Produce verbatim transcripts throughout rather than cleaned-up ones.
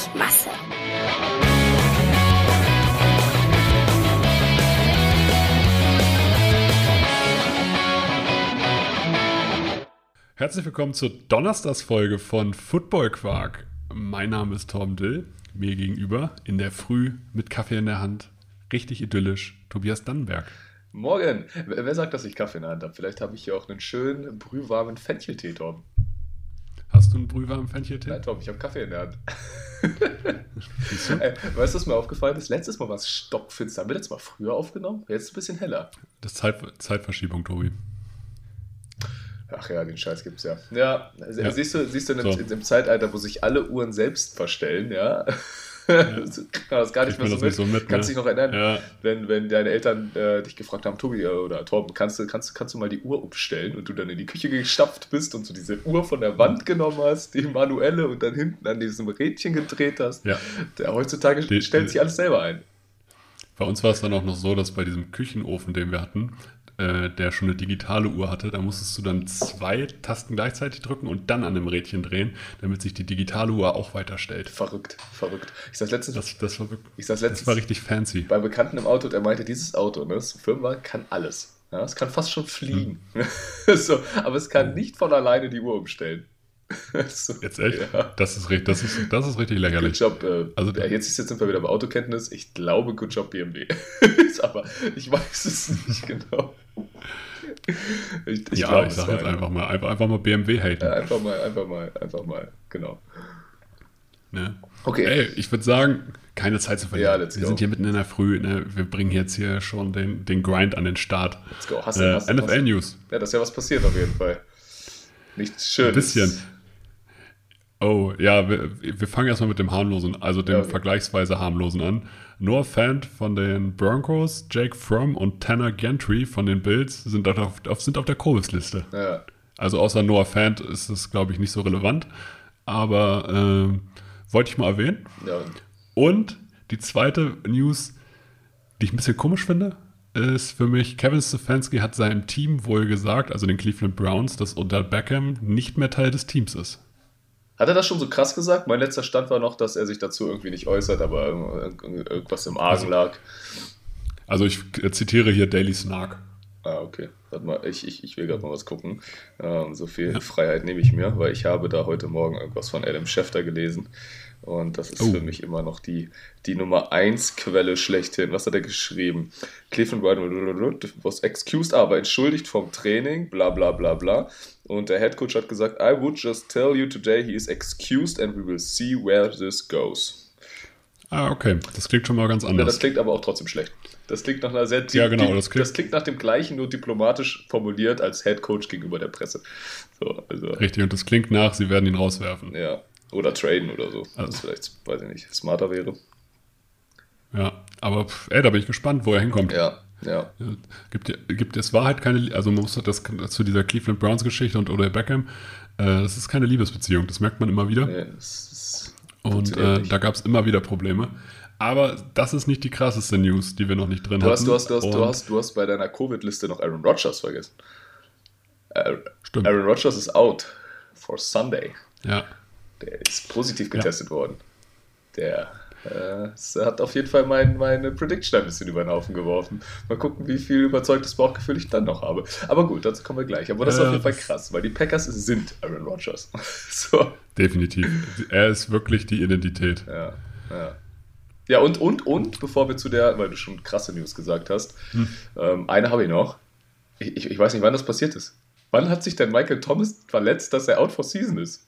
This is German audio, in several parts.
richtig Masse. Herzlich willkommen zur Donnerstagsfolge von Football Quark. Mein Name ist Torben Dill, mir gegenüber in der Früh mit Kaffee in der Hand, richtig idyllisch, Tobias Dannenberg. Morgen. Wer wer sagt, dass ich Kaffee in der Hand habe? Vielleicht habe ich hier auch einen schönen brühwarmen Fencheltee, Torben. Hast du einen brühwarmen Fencheltee? Nein, Torben, ich habe Kaffee in der Hand. Siehst du? Ey, weißt du, was mir aufgefallen ist? Letztes Mal war es stockfinster. Haben wir letztes Mal früher aufgenommen? Jetzt ein bisschen heller. Das ist Zeit, Zeitverschiebung, Tobi. Ach ja, den Scheiß gibt's ja. Ja, also, Ja. siehst du, siehst du in, So. in dem Zeitalter, wo sich alle Uhren selbst verstellen, ja, kriegt man das gar nicht Kriegt mehr man so das mit. nicht so mit, Kannst ne? dich noch erinnern, Ja. wenn, wenn deine Eltern äh, dich gefragt haben, Tobi äh, oder Torben, kannst du, kannst, du- kannst du mal die Uhr umstellen und du dann in die Küche gestapft bist und so diese Uhr von der Wand genommen hast, die manuelle und dann hinten an diesem Rädchen gedreht hast. Ja. Der, heutzutage Die- stellt die- sich alles selber ein. Bei uns war es dann auch noch so, dass bei diesem Küchenofen, den wir hatten, äh, der schon eine digitale Uhr hatte, da musstest du dann zwei Tasten gleichzeitig drücken und dann an dem Rädchen drehen, damit sich die digitale Uhr auch weiterstellt. Verrückt, verrückt. Ich saß letztens, Das, das, war, wirklich, ich saß das letztens war richtig fancy. bei Bekannten im Auto, der meinte, dieses Auto, ne, das Firmenwagen kann alles. Ja, es kann fast schon fliegen. so, aber es kann nicht von alleine die Uhr umstellen. so, Jetzt echt? Ja. Das, ist, richtig- das, ist, das ist richtig Good lächerlich. Job. Äh, Also- ja, jetzt, ist, jetzt sind wir wieder bei Autokenntnis. Ich glaube, Good Job B M W. aber ich weiß es nicht genau. Ich, ich ja, glaube, ich es sag war jetzt einer. einfach mal, einfach, einfach mal B M W haten. Ja, einfach mal, einfach mal, einfach mal, genau. Ne? Okay. Ey, ich würde sagen, keine Zeit zu verlieren. Ja, let's wir go. sind hier mitten in der Früh. Ne? Wir bringen jetzt hier schon den, den Grind an den Start. Let's go. Hast du, Äh, hast du, N F L hast, News. ja, das ist ja was passiert auf jeden Fall. Nichts Schönes. Ein bisschen. Oh, ja, wir, wir fangen erstmal mit dem harmlosen, also dem Ja, okay. vergleichsweise harmlosen an. Noah Fant von den Broncos, Jake Fromm und Tanner Gentry von den Bills sind auf, auf, sind auf der Covid-Liste. Ja. Also außer Noah Fant ist es, glaube ich, nicht so relevant. Aber ähm, wollte ich mal erwähnen. Ja. Und die zweite News, die ich ein bisschen komisch finde, ist für mich, Kevin Stefanski hat seinem Team wohl gesagt, also den Cleveland Browns, dass Odell Beckham nicht mehr Teil des Teams ist. Hat er das schon so krass gesagt? Mein letzter Stand war noch, dass er sich dazu irgendwie nicht äußert, aber irg- irg- irgendwas im Argen lag. Also ich äh, zitiere hier Daily Snark. Ah, okay. Warte mal, ich, ich, ich will gerade mal was gucken. Ähm, so viel Freiheit nehme ich mir, weil ich habe da heute Morgen irgendwas von Adam Schefter gelesen. Und das ist Oh. für mich immer noch die, die Nummer eins Quelle schlechthin. Was hat er geschrieben? Cleveland Browns was excused, aber entschuldigt vom Training, bla bla bla bla. Und der Head Coach hat gesagt, I would just tell you today he is excused and we will see where this goes. Ah, okay. Das klingt schon mal ganz Ja, anders. das klingt aber auch trotzdem schlecht. Das klingt nach einer sehr Ja, genau, die, das klingt- das klingt nach dem gleichen, nur diplomatisch formuliert als Head Coach gegenüber der Presse. So, also, Richtig, und das klingt nach, sie werden ihn rauswerfen. ja. Oder traden oder so. Also- Was vielleicht, weiß ich nicht, smarter wäre. Ja, aber pff, ey, da bin ich gespannt, wo er hinkommt. Ja, ja. Ja, Gibt, ja- gibt, es war halt keine, also man muss das zu dieser Cleveland Browns Geschichte und Odell Beckham, äh, das ist keine Liebesbeziehung, das merkt man immer wieder. Nee, das, das Und funktioniert äh, nicht. da gab es immer wieder Probleme. Aber das ist nicht die krasseste News, die wir noch nicht drin Du hast, hatten. du, hast, du, hast, du, Und- hast, du hast bei deiner Covid-Liste noch Aaron Rodgers vergessen. Aaron, Stimmt. Aaron Rodgers ist out for Sunday. Ja, Der ist positiv getestet worden. Der äh, es hat auf jeden Fall mein, meine Prediction ein bisschen über den Haufen geworfen. Mal gucken, wie viel überzeugtes Bauchgefühl ich dann noch habe. Aber gut, dazu kommen wir gleich. Aber das ist Äh, auf jeden Fall das- krass, weil die Packers sind Aaron Rodgers. so, definitiv. Er ist wirklich die Identität. ja, ja. Ja, und, und, und, bevor wir zu der, weil du schon krasse News gesagt hast, Hm. ähm, eine habe ich noch. Ich, ich, ich weiß nicht, wann das passiert ist. Wann hat sich denn Michael Thomas verletzt, dass er out for season ist?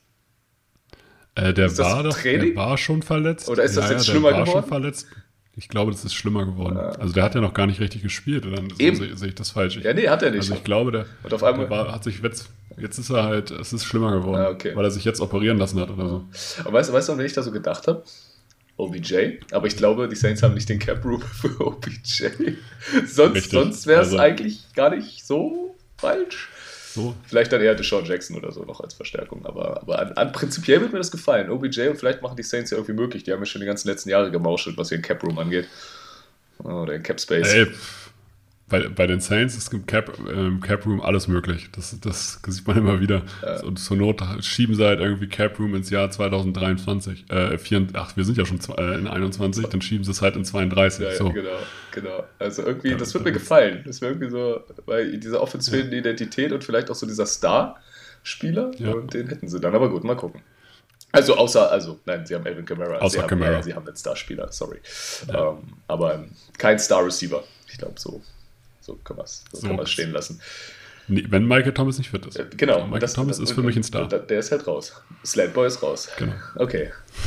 Äh, der Ist das war doch, Training? der war schon verletzt. Oder ist das jetzt der schlimmer war geworden? schon verletzt. Ich glaube, das ist schlimmer geworden. Ja. Also der hat ja noch gar nicht richtig gespielt. Oder? So Eben. sehe sehe ich das falsch. Ich, Ja, nee, hat er nicht. also ich glaube, der, Und auf einmal- der war, hat sich jetzt, jetzt ist er halt, es ist schlimmer geworden, Ah, okay. weil er sich jetzt operieren lassen hat oder so. Und weißt, du, weißt du, an wen ich da so gedacht habe? O B J. Aber ich glaube, die Saints haben nicht den Cap-Room für O B J. sonst Richtig. sonst wäre es Also- eigentlich gar nicht so falsch. So, Vielleicht dann eher Deshaun Jackson oder so noch als Verstärkung. Aber, aber an, an prinzipiell wird mir das gefallen. O B J und vielleicht machen die Saints ja irgendwie möglich. Die haben ja schon die ganzen letzten Jahre gemauschelt, was ihren Cap-Room angeht. Oder den Cap-Space. ey, pff, bei, bei den Saints ist im Cap, ähm, Cap Room alles möglich. Das, das sieht man immer wieder. Ja. Und zur Not schieben sie halt irgendwie Cap Room ins Jahr zwanzig dreiundzwanzig. Äh, vier, ach, wir sind ja schon äh, in einundzwanzig, dann schieben sie es halt in zweiunddreißig. Ja, so. ja, genau, genau. Also irgendwie, Ja, das wird da mir wird's- gefallen. Das wäre irgendwie so, weil diese Offense fehlende Identität und vielleicht auch so dieser Star-Spieler Ja. und den hätten sie dann. Aber gut, mal gucken. Also außer, also nein, sie haben Alvin Kamara. Außer sie haben, Kamara. Ja, sie haben einen Starspieler, sorry. Ja. Ähm, aber ähm, kein Star-Receiver. Ich glaube, so, so können wir es so So. können wir's stehen lassen. Nee, wenn Michael Thomas nicht fit ist. Äh, Genau. Michael das- Thomas das- ist für mich ein Star. Der ist halt raus. Slatboy ist raus. Genau. Okay.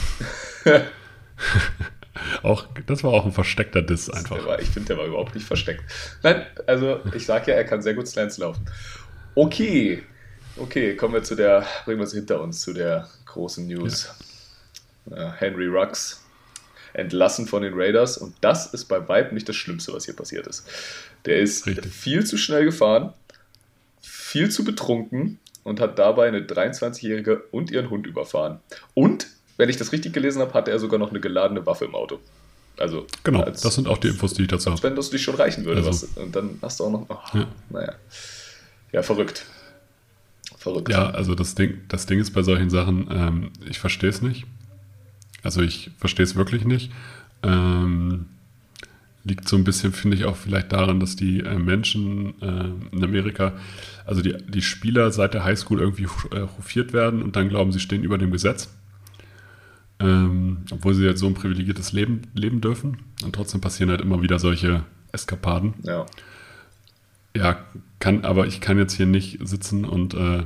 Auch, das war auch ein versteckter Diss einfach. Der war, ich finde, der war überhaupt nicht versteckt. Nein, also ich sage ja, er kann sehr gut Slants laufen. Okay. Okay, kommen wir zu der, bringen wir es hinter uns, zu der großen News. Äh, Henry Ruggs entlassen von den Raiders und das ist bei Vibe nicht das Schlimmste, was hier passiert ist. Der ist Richtig. viel zu schnell gefahren, viel zu betrunken und hat dabei eine dreiundzwanzigjährige und ihren Hund überfahren. Und, wenn ich das richtig gelesen habe, hatte er sogar noch eine geladene Waffe im Auto. Also, Genau, als, das sind auch die Infos, die ich dazu als habe. wenn das dich schon reichen würde. Also- was, und dann hast du auch noch, oh, Ja. naja. Ja, verrückt. Verrückt. Ja, also das Ding, das Ding ist bei solchen Sachen, ähm, ich verstehe es nicht. Also ich verstehe es wirklich nicht. Ähm, liegt so ein bisschen, finde ich, auch vielleicht daran, dass die äh, Menschen äh, in Amerika, also die, die Spieler seit der Highschool irgendwie äh, hofiert werden und dann glauben, sie stehen über dem Gesetz. Ähm, obwohl sie jetzt so ein privilegiertes Leben leben dürfen. Und trotzdem passieren halt immer wieder solche Eskapaden. Ja. Ja, kann, aber ich kann jetzt hier nicht sitzen und äh,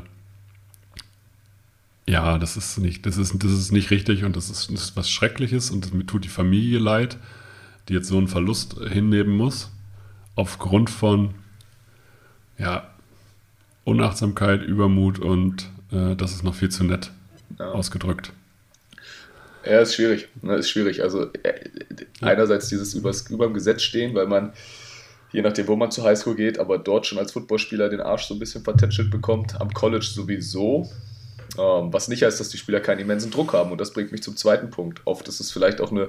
ja, das ist nicht, das ist, das ist nicht richtig und das ist, das ist was Schreckliches und mir tut die Familie leid, die jetzt so einen Verlust hinnehmen muss, aufgrund von ja, Unachtsamkeit, Übermut und äh, das ist noch viel zu nett Ja. ausgedrückt. Ja, ist schwierig. Ne, ist schwierig. Also äh, einerseits dieses übers, über dem Gesetz stehen, weil man, je nachdem, wo man zur Highschool geht, aber dort schon als Footballspieler den Arsch so ein bisschen vertätschelt bekommt, am College sowieso. Ähm, was nicht heißt, dass die Spieler keinen immensen Druck haben. Und das bringt mich zum zweiten Punkt. Oft ist es vielleicht auch eine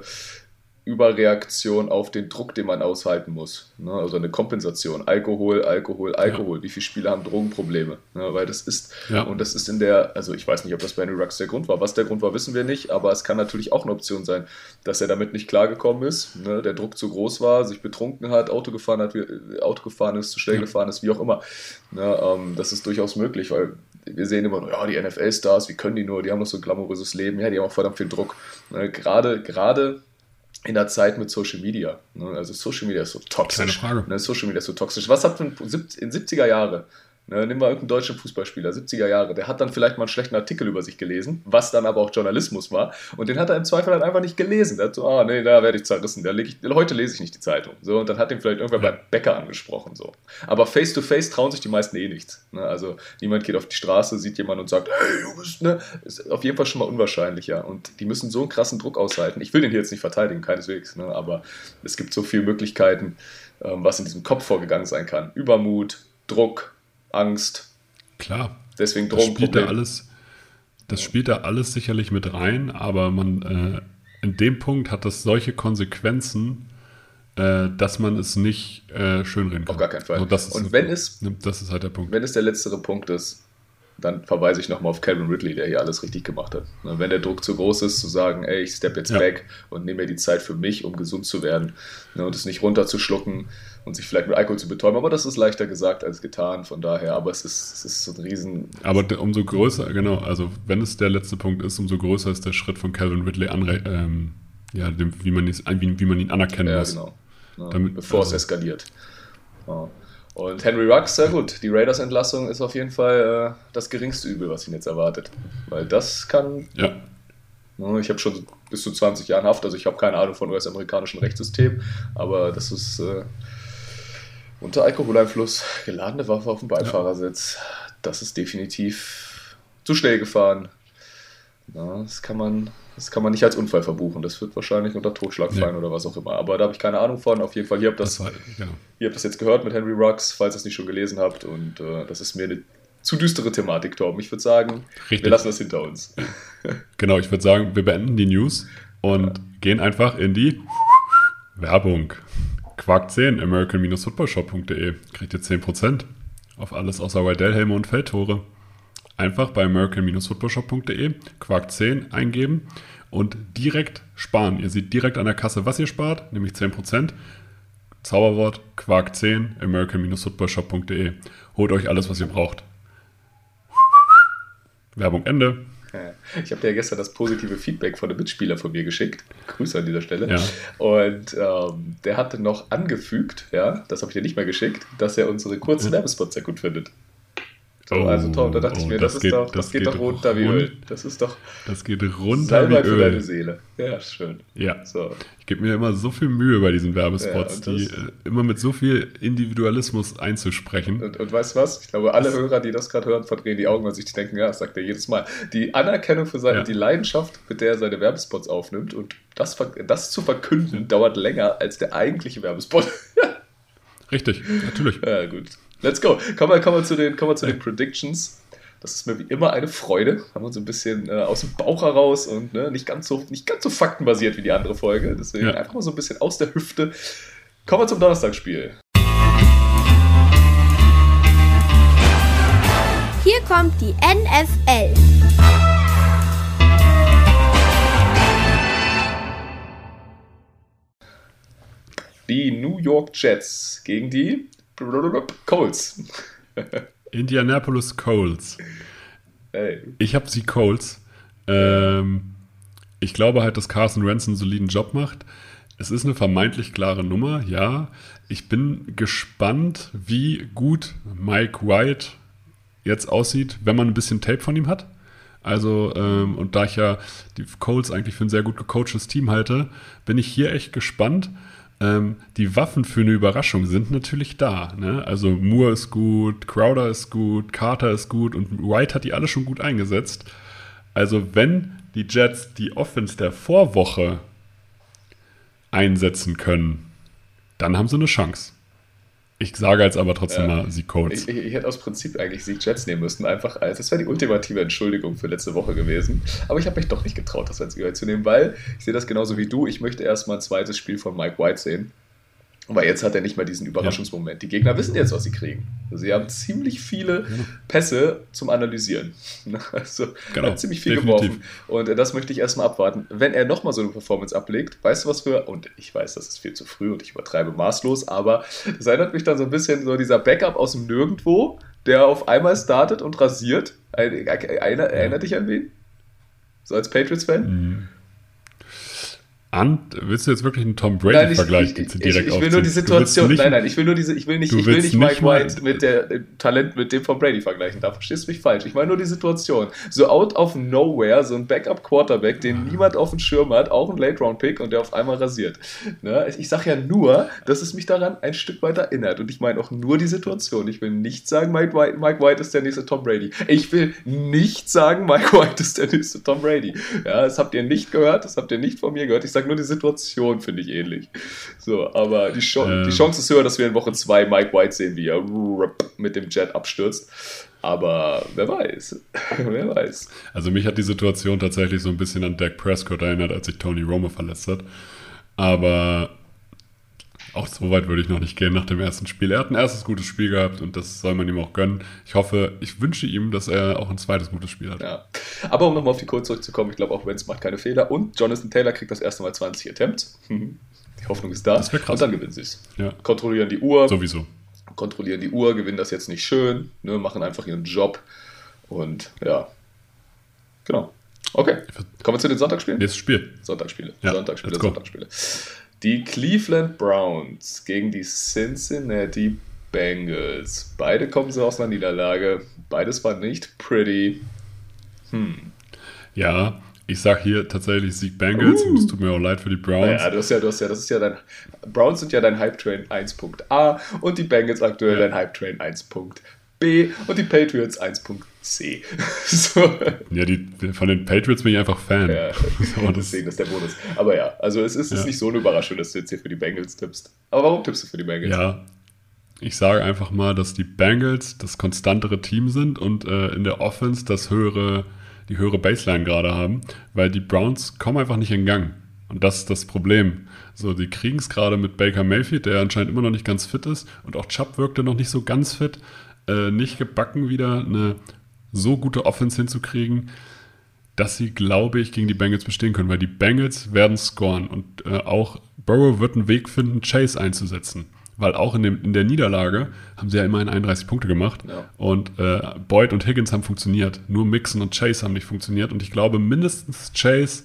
Überreaktion auf den Druck, den man aushalten muss. Ne? Also eine Kompensation. Alkohol, Alkohol, Alkohol. Ja. Wie viele Spieler haben Drogenprobleme? Ne? Weil das ist, ja. und das ist in der, also ich weiß nicht, ob das bei Henry Ruggs der Grund war. Was der Grund war, wissen wir nicht, aber es kann natürlich auch eine Option sein, dass er damit nicht klargekommen ist, ne? Der Druck zu groß war, sich betrunken hat, Auto gefahren hat, Auto gefahren ist, zu schnell ja. gefahren ist, wie auch immer. Ne? Ähm, das ist durchaus möglich, weil wir sehen immer nur, ja, die N F L-Stars, wie können die nur, die haben doch so ein glamouröses Leben, ja, die haben auch verdammt viel Druck. Ne? Gerade, gerade in der Zeit mit Social Media. Ne? Also Social Media ist so toxisch. Keine Frage. Ne? Social Media ist so toxisch. Was hat in siebziger Jahre, ne? Nehmen wir irgendeinen deutschen Fußballspieler, siebziger Jahre, der hat dann vielleicht mal einen schlechten Artikel über sich gelesen, was dann aber auch Journalismus war, und den hat er im Zweifel halt einfach nicht gelesen. Der hat so, ah nee, da werde ich zerrissen, da leg ich, heute lese ich nicht die Zeitung. So, und dann hat ihn vielleicht irgendwer ja. beim Bäcker angesprochen. So. Aber face to face trauen sich die meisten eh nichts. Ne? Also niemand geht auf die Straße, sieht jemanden und sagt, hey, du bist, ne? Ist auf jeden Fall schon mal unwahrscheinlicher. Und die müssen so einen krassen Druck aushalten. Ich will den hier jetzt nicht verteidigen, keineswegs, ne? Aber es gibt so viele Möglichkeiten, ähm, was in diesem Kopf vorgegangen sein kann. Übermut, Druck, Angst. Klar. Deswegen das spielt da Drogenproblem. alles, das spielt da alles sicherlich mit rein, aber man äh, in dem Punkt hat das solche Konsequenzen, äh, dass man es nicht äh, schönreden kann. Auf gar keinen Fall. Also das ist, Und wenn es, das ist halt der Punkt. wenn es der letztere Punkt ist, dann verweise ich nochmal auf Calvin Ridley, der hier alles richtig gemacht hat. Wenn der Druck zu groß ist, zu sagen, ey, ich step jetzt Ja. back und nehme mir die Zeit für mich, um gesund zu werden, ne, und es nicht runterzuschlucken und sich vielleicht mit Alkohol zu betäuben. Aber das ist leichter gesagt als getan, von daher. Aber es ist, es ist so ein riesen... Aber de- umso größer, genau, also wenn es der letzte Punkt ist, umso größer ist der Schritt von Calvin Ridley, anre- ähm, ja, dem, wie, man es, wie, wie man ihn anerkennen Ja, muss. genau. Ja, Damit- bevor also- es eskaliert. Ja. Und Henry Ruggs, sehr gut. Die Raiders-Entlassung ist auf jeden Fall äh, das geringste Übel, was ihn jetzt erwartet. Weil das kann... Ja, Ne, Ich habe schon bis zu zwanzig Jahren Haft, also ich habe keine Ahnung von U S-amerikanischem Rechtssystem, aber das ist äh, unter Alkoholeinfluss, geladene Waffe auf dem Beifahrersitz. Das ist definitiv zu schnell gefahren. Ja, das kann man, das kann man nicht als Unfall verbuchen. Das wird wahrscheinlich unter Totschlag fallen Nee. oder was auch immer. Aber da habe ich keine Ahnung von. Auf jeden Fall, ihr habt das, das war, genau. ihr habt das jetzt gehört mit Henry Ruggs, falls ihr es nicht schon gelesen habt. Und äh, das ist mir eine zu düstere Thematik, Torben. Ich würde sagen, Richtig. wir lassen das hinter uns. Genau, ich würde sagen, wir beenden die News und gehen einfach in die Werbung. Quark zehn, american football shop punkt de. Kriegt ihr zehn Prozent auf alles außer Waddell-Helme und Feldtore. Einfach bei american football shop punkt de Quark zehn eingeben und direkt sparen. Ihr seht direkt an der Kasse, was ihr spart, nämlich zehn Prozent. Zauberwort Quark zehn, american football shop punkt de. Holt euch alles, was ihr braucht. Werbung Ende. Ich habe dir ja gestern das positive Feedback von einem Mitspieler von mir geschickt. Grüße an dieser Stelle. Ja. Und ähm, der hatte noch angefügt, ja, das habe ich dir nicht mehr geschickt, dass er unsere kurzen Werbespots sehr gut findet. So, Oh, also toll, da dachte ich oh, mir, das das, geht- ist doch, das, das geht, geht doch runter wie rund. Öl. Das ist doch Das geht runter Salbei wie für deine Öl. Seele. Ja, schön. Ja. So. Ich gebe mir immer so viel Mühe bei diesen Werbespots, Ja, und die das- äh, immer mit so viel Individualismus einzusprechen. Und, und weißt du was? Ich glaube, alle Hörer, die das gerade hören, verdrehen die Augen, weil sich die denken, ja, das sagt er jedes Mal. Die Anerkennung für seine, Ja. die Leidenschaft, mit der er seine Werbespots aufnimmt und das, ver- das zu verkünden, dauert länger als der eigentliche Werbespot. Richtig, natürlich. Ja, gut. Let's go. Kommen wir, kommen wir zu, den, kommen wir zu Ja. den Predictions. Das ist mir wie immer eine Freude. Haben wir uns ein bisschen äh, aus dem Bauch heraus und ne, nicht, ganz so, nicht ganz so faktenbasiert wie die andere Folge. Deswegen Ja. einfach mal so ein bisschen aus der Hüfte. Kommen wir zum Donnerstagsspiel. Hier kommt die N F L. Die New York Jets gegen die Colts. Indianapolis Colts. Ey. Ich habe sie Colts. Ähm, ich glaube halt, dass Carson Wentz einen soliden Job macht. Es ist eine vermeintlich klare Nummer, ja. Ich bin gespannt, wie gut Mike White jetzt aussieht, wenn man ein bisschen Tape von ihm hat. Also, ähm, und da ich ja die Colts eigentlich für ein sehr gut gecoachtes Team halte, bin ich hier echt gespannt. Ähm, die Waffen für eine Überraschung sind natürlich da. Ne? Also Moore ist gut, Crowder ist gut, Carter ist gut und White hat die alle schon gut eingesetzt. Also wenn die Jets die Offense der Vorwoche einsetzen können, dann haben sie eine Chance. Ich sage jetzt aber trotzdem Ja. mal sie Colts. Ich, ich, ich hätte aus Prinzip eigentlich Sieg Jets nehmen müssen, einfach als, das wäre die ultimative Entschuldigung für letzte Woche gewesen. Aber ich habe mich doch nicht getraut, das als Sieg zu nehmen, weil ich sehe das genauso wie du. Ich möchte erstmal ein zweites Spiel von Mike White sehen. Aber jetzt hat er nicht mehr diesen Überraschungsmoment. Die Gegner wissen jetzt, was sie kriegen. Also sie haben ziemlich viele Pässe zum Analysieren. Also Genau, er hat ziemlich viel definitiv. geworfen. Und äh, das möchte ich erstmal abwarten. Wenn er nochmal so eine Performance ablegt, weißt du was für, und ich weiß, das ist viel zu früh und ich übertreibe maßlos, aber das erinnert mich dann so ein bisschen so dieser Backup aus dem Nirgendwo, der auf einmal startet und rasiert. Ein- Einer, erinnert dich an wen? So als Patriots-Fan? An, willst du jetzt wirklich einen Tom Nein, Brady-Vergleich ich, ich, direkt ich, ich will aufziehen? nur die Du willst Situation, nicht- nein, nein, ich will nur diese, ich will nicht, du ich will willst nicht Mike nicht mal- White mit der dem Talent mit dem von Brady vergleichen. Da verstehst du mich falsch. Ich meine nur die Situation. So out of nowhere, so ein Backup-Quarterback, den niemand auf dem Schirm hat, auch ein Late-Round-Pick und der auf einmal rasiert. Ne? Ich sage ja nur, dass es mich daran ein Stück weit erinnert. Und ich meine auch nur die Situation. Ich will nicht sagen, Mike White, Mike White ist der nächste Tom Brady. Ich will nicht sagen, Mike White ist der nächste Tom Brady. Ja, das habt ihr nicht gehört, das habt ihr nicht von mir gehört. Ich sage nur die Situation. Finde ich ähnlich. So, aber die, Ch Ähm. die Chance ist höher, dass wir in Woche zwei Mike White sehen, wie er mit dem Jet abstürzt. Aber wer weiß. Wer weiß. Also mich hat die Situation tatsächlich so ein bisschen an Dak Prescott erinnert, als sich Tony Romo verletzt hat. Aber auch so weit würde ich noch nicht gehen nach dem ersten Spiel. Er hat ein erstes gutes Spiel gehabt und das soll man ihm auch gönnen. Ich hoffe, ich wünsche ihm, dass er auch ein zweites gutes Spiel hat. Ja. Aber um nochmal auf die Colts zurückzukommen, ich glaube auch Wentz macht keine Fehler und Jonathan Taylor kriegt das erste Mal zwanzig Attempts. Die Hoffnung ist da. Das wär krass. Und dann gewinnen sie es. Ja. Kontrollieren die Uhr. Sowieso. kontrollieren die Uhr, gewinnen das jetzt nicht schön, ne, machen einfach ihren Job und ja, genau. Okay, kommen wir zu den Sonntagsspielen? Nächstes Spiel. Sonntagsspiele, Ja, Sonntagsspiele, let's go. Sonntagsspiele. Die Cleveland Browns gegen die Cincinnati Bengals. Beide kommen sie aus einer Niederlage, beides war nicht pretty. Hm. Ja, ich sag hier tatsächlich Sieg Bengals und es tut mir auch leid für die Browns. Ja, du hast ja, du hast ja, das ist ja dein, Browns sind ja dein Hype-Train eins Punkt A und die Bengals aktuell Ja. dein Hype-Train eins Punkt B und die Patriots eins Punkt C. So. Ja, die, von den Patriots bin ich einfach Fan. Ja, So, das, deswegen ist der Bonus. Aber ja, also es ist, es ist Ja. nicht so eine Überraschung, dass du jetzt hier für die Bengals tippst. Aber warum tippst du für die Bengals? ja, ich sage einfach mal, dass die Bengals das konstantere Team sind und äh, in der Offense das höhere, die höhere Baseline gerade haben, weil die Browns kommen einfach nicht in Gang. Und das ist das Problem. So, die kriegen es gerade mit Baker Mayfield, der anscheinend immer noch nicht ganz fit ist. Und auch Chubb wirkte noch nicht so ganz fit. Äh, nicht gebacken, wieder eine so gute Offense hinzukriegen, dass sie, glaube ich, gegen die Bengals bestehen können. Weil die Bengals werden scoren. Und äh, auch Burrow wird einen Weg finden, Chase einzusetzen. Weil auch in, dem, in der Niederlage haben sie ja immerhin einunddreißig Punkte gemacht. Ja. Und äh, Boyd und Higgins haben funktioniert. Nur Mixon und Chase haben nicht funktioniert. Und ich glaube, mindestens Chase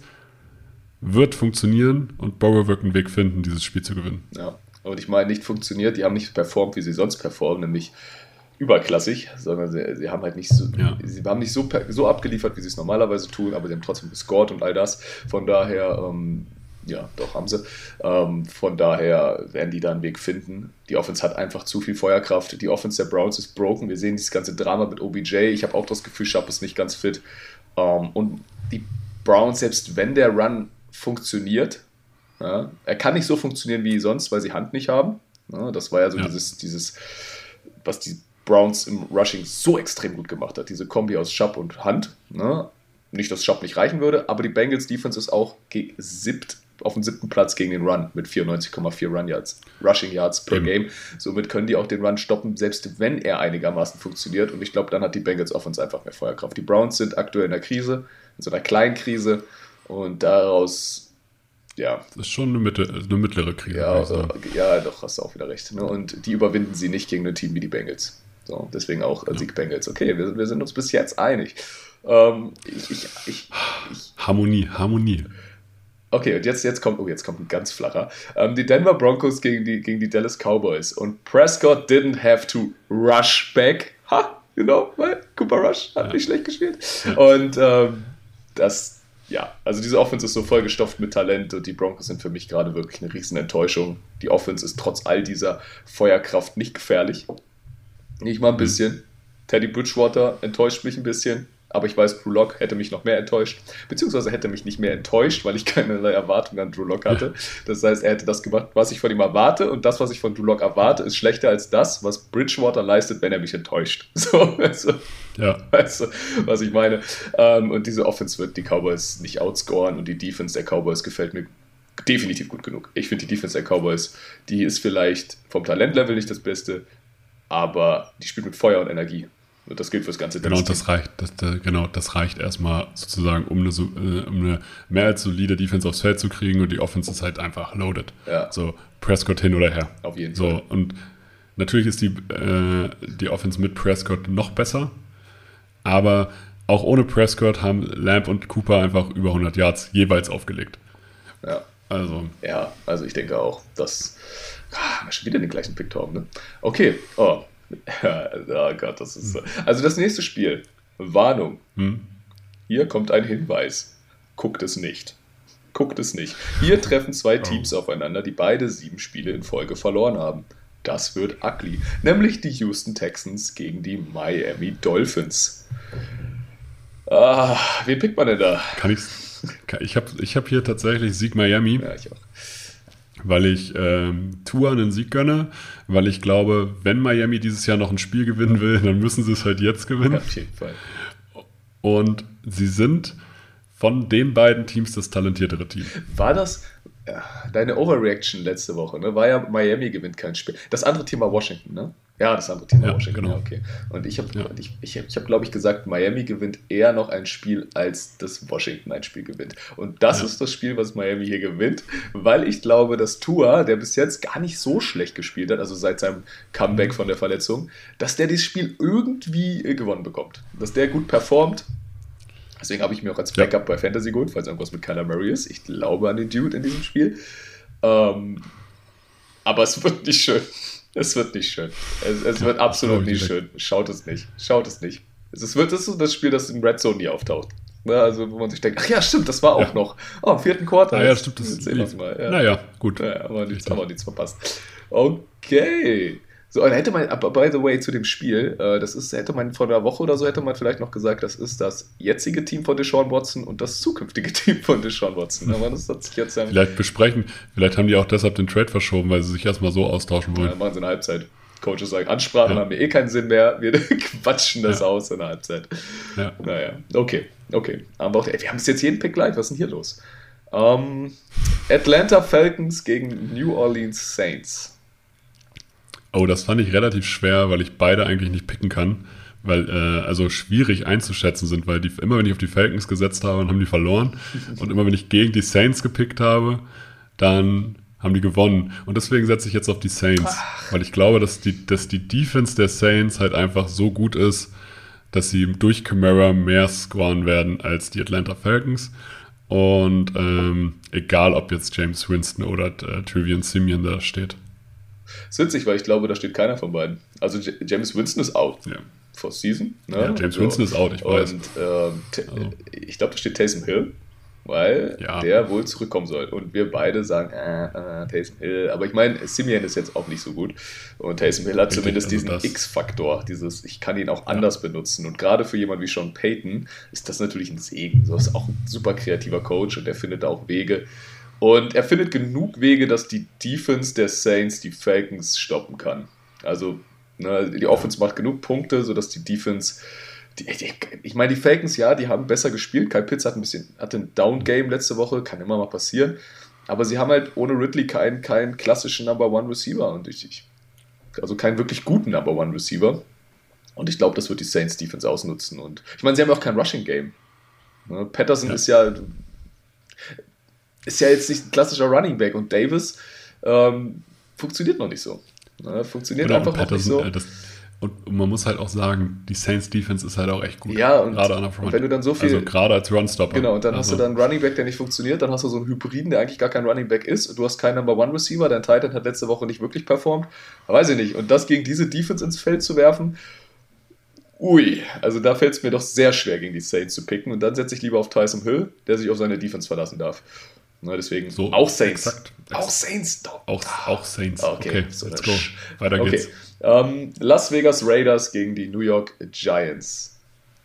wird funktionieren und Burrow wird einen Weg finden, dieses Spiel zu gewinnen. Ja, und ich meine, nicht funktioniert, die haben nicht performt, wie sie sonst performen, nämlich überklassig, sondern sie, sie haben halt nicht so, ja. sie haben nicht so, so abgeliefert, wie sie es normalerweise tun, aber sie haben trotzdem gescored und all das. Von daher, ähm, ja, doch haben sie. Ähm, von daher werden die da einen Weg finden. Die Offense hat einfach zu viel Feuerkraft. Die Offense der Browns ist broken. Wir sehen dieses ganze Drama mit O B J. Ich habe auch das Gefühl, Schapp ist nicht ganz fit. Ähm, und die Browns, selbst wenn der Run funktioniert. Ja, er kann nicht so funktionieren wie sonst, weil sie Hand nicht haben. Ja, das war ja so ja. dieses, dieses, was die Browns im Rushing so extrem gut gemacht hat. Diese Kombi aus Schapp und Hand. Ja, nicht, dass Schapp nicht reichen würde, aber die Bengals Defense ist auch ge- siebt, auf dem siebten Platz gegen den Run mit vierundneunzig Komma vier Run Yards, Rushing Yards per Eben. Game. Somit können die auch den Run stoppen, selbst wenn er einigermaßen funktioniert. Und ich glaube, dann hat die Bengals Offense einfach mehr Feuerkraft. Die Browns sind aktuell in der Krise, in so einer kleinen Krise. Und daraus, ja. Das ist schon eine, Mitte, eine mittlere Krise. Ja, also, ja, doch, hast du auch wieder recht. Ne? Und die überwinden sie nicht gegen ein Team wie die Bengals. So, deswegen auch ja. Sieg Bengals. Okay, wir, wir sind uns bis jetzt einig. Ähm, ich, ich, ich, ich, Harmonie, Harmonie. Okay, und jetzt, jetzt kommt, oh, jetzt kommt ein ganz flacher. Ähm, die Denver Broncos gegen die, gegen die Dallas Cowboys. Und Prescott didn't have to rush back. Ha, you know, weil Cooper Rush hat ja. nicht schlecht gespielt. Ja. Und ähm, das Ja, also diese Offense ist so vollgestopft mit Talent und die Broncos sind für mich gerade wirklich eine riesen Enttäuschung. Die Offense ist trotz all dieser Feuerkraft nicht gefährlich. Nicht mal ein bisschen. Teddy Bridgewater enttäuscht mich ein bisschen, aber ich weiß, Drew Lock hätte mich noch mehr enttäuscht, beziehungsweise hätte mich nicht mehr enttäuscht, weil ich keinerlei Erwartung an Drew Lock hatte. Das heißt, er hätte das gemacht, was ich von ihm erwarte, und das, was ich von Drew Lock erwarte, ist schlechter als das, was Bridgewater leistet, wenn er mich enttäuscht. So, also, ja. Weißt du, was ich meine? Und diese Offense wird die Cowboys nicht outscoren und die Defense der Cowboys gefällt mir definitiv gut genug. Ich finde die Defense der Cowboys, die ist vielleicht vom Talentlevel nicht das Beste, aber die spielt mit Feuer und Energie. Und das gilt fürs ganze Genau, das reicht, das, das, genau, das reicht erstmal sozusagen, um eine, um eine mehr als solide Defense aufs Feld zu kriegen, und die Offense ist halt einfach loaded. Ja. So, Prescott hin oder her. Auf jeden so, Fall. Und natürlich ist die, äh, die Offense mit Prescott noch besser, aber auch ohne Prescott haben Lamb und Cooper einfach über hundert Yards jeweils aufgelegt. Ja. Also. Ja, also ich denke auch, dass ah, schon wieder den gleichen Pick haben, ne? Okay, oh. Oh Gott, das ist so. Also das nächste Spiel, Warnung. Hm? Hier kommt ein Hinweis. Guckt es nicht. Guckt es nicht. Hier treffen zwei Teams oh. aufeinander, die beide sieben Spiele in Folge verloren haben. Das wird ugly. Nämlich die Houston Texans gegen die Miami Dolphins. Ah, wen pickt man denn da? Kann ich's? Ich habe ich hab hier tatsächlich Sieg Miami. Ja, ich auch. Weil ich ähm, Tua einen Sieg gönne, weil ich glaube, wenn Miami dieses Jahr noch ein Spiel gewinnen will, dann müssen sie es halt jetzt gewinnen. Ja, auf jeden Fall. Und sie sind von den beiden Teams das talentiertere Team. War das ja, deine Overreaction letzte Woche? Ne? War ja, Miami gewinnt kein Spiel. Das andere Team war Washington, ne? Ja, das andere Team war ja, Washington. Genau. Ja, okay. Und ich habe, ja. ich, ich, ich hab, glaube ich, gesagt, Miami gewinnt eher noch ein Spiel, als das Washington ein Spiel gewinnt. Und das ja. ist das Spiel, was Miami hier gewinnt, weil ich glaube, dass Tua, der bis jetzt gar nicht so schlecht gespielt hat, also seit seinem Comeback von der Verletzung, dass der dieses Spiel irgendwie gewonnen bekommt. Dass der gut performt. Deswegen habe ich mir auch als Backup ja. bei Fantasy geholt, falls irgendwas mit Kyler Murray ist. Ich glaube an den Dude in diesem Spiel. Ähm, aber es wird nicht schön. Es wird nicht schön. Es, es wird absolut nicht schön. Schaut es nicht. Schaut es nicht. Es wird das, ist das Spiel, das in Red Zone nie auftaucht. Ne, also wo man sich denkt, ach ja, stimmt, das war auch ja. noch. Oh, im vierten Quartal. Ah, ja, stimmt. Das sehen wir mal. Ja. Naja, gut. Ja, aber nichts, haben wir nichts verpasst. Okay. So, und hätte man, aber by the way, zu dem Spiel, äh, das ist, hätte man vor einer Woche oder so, hätte man vielleicht noch gesagt, das ist das jetzige Team von Deshaun Watson und das zukünftige Team von Deshaun Watson. Aber das hat sich jetzt ja vielleicht besprechen, vielleicht haben die auch deshalb den Trade verschoben, weil sie sich erstmal so austauschen wollen. Ja, machen sie eine Halbzeit. Coaches sagen, Ansprachen ja. haben mir eh keinen Sinn mehr, wir quatschen das ja. aus in der Halbzeit. Ja. Naja, okay, okay. Aber auch, ey, wir haben es jetzt jeden Pick live, was ist denn hier los? Ähm, Atlanta Falcons gegen New Orleans Saints. Oh, das fand ich relativ schwer, weil ich beide eigentlich nicht picken kann. Weil, äh, also schwierig einzuschätzen sind, weil die, immer wenn ich auf die Falcons gesetzt habe, dann haben die verloren. Und immer wenn ich gegen die Saints gepickt habe, dann haben die gewonnen. Und deswegen setze ich jetzt auf die Saints. Ach. Weil ich glaube, dass die, dass die Defense der Saints halt einfach so gut ist, dass sie durch Kamara mehr scoren werden als die Atlanta Falcons. Und ähm, egal, ob jetzt James Winston oder äh, Trevion Simeon da steht. Das ist witzig, weil ich glaube, da steht keiner von beiden. Also J- James Winston ist out. Ja. For Season. Ne? Ja, James so. Winston ist out, ich weiß. Und ähm, t- also. ich glaube, da steht Taysom Hill, weil ja. der wohl zurückkommen soll. Und wir beide sagen, äh, äh, Taysom Hill. Aber ich meine, Simeon ist jetzt auch nicht so gut. Und Taysom Hill hat Richtig, zumindest also diesen das. X-Faktor, dieses, ich kann ihn auch Ja. anders benutzen. Und gerade für jemanden wie Sean Payton ist das natürlich ein Segen. So ist auch ein super kreativer Coach und er findet da auch Wege. Und er findet genug Wege, dass die Defense der Saints die Falcons stoppen kann. Also ne, die Offense macht genug Punkte, sodass die Defense... Die, die, ich meine, die Falcons, ja, die haben besser gespielt. Kyle Pitts hat ein bisschen hatte ein Down-Game letzte Woche, kann immer mal passieren. Aber sie haben halt ohne Ridley keinen, keinen klassischen Number-One-Receiver. Und ich, ich, also keinen wirklich guten Number-One-Receiver. Und ich glaube, das wird die Saints-Defense ausnutzen. Und ich meine, sie haben auch kein Rushing-Game. Ne, Patterson Ja. ist ja... ist ja jetzt nicht ein klassischer Running Back und Davis ähm, funktioniert noch nicht so. Ne? Funktioniert Genau, einfach und noch nicht Patterson, so. äh, das, und man muss halt auch sagen, die Saints Defense ist halt auch echt gut. Ja, und, gerade an der Front. und wenn du dann so viel... Also gerade als Runstopper. Genau, und dann also, hast du dann einen Running Back, der nicht funktioniert, dann hast du so einen Hybriden, der eigentlich gar kein Running Back ist und du hast keinen Number One Receiver, dein Tight End hat letzte Woche nicht wirklich performt. Weiß ich nicht. Und das gegen diese Defense ins Feld zu werfen, ui, also da fällt es mir doch sehr schwer, gegen die Saints zu picken. Und dann setze ich lieber auf Taysom Hill, der sich auf seine Defense verlassen darf. Na, deswegen so, auch Saints. Exakt. Auch Saints. Auch, auch Saints. Okay, Okay, so let's eine go. Sch- Weiter Okay. geht's. Ähm, Las Vegas Raiders gegen die New York Giants.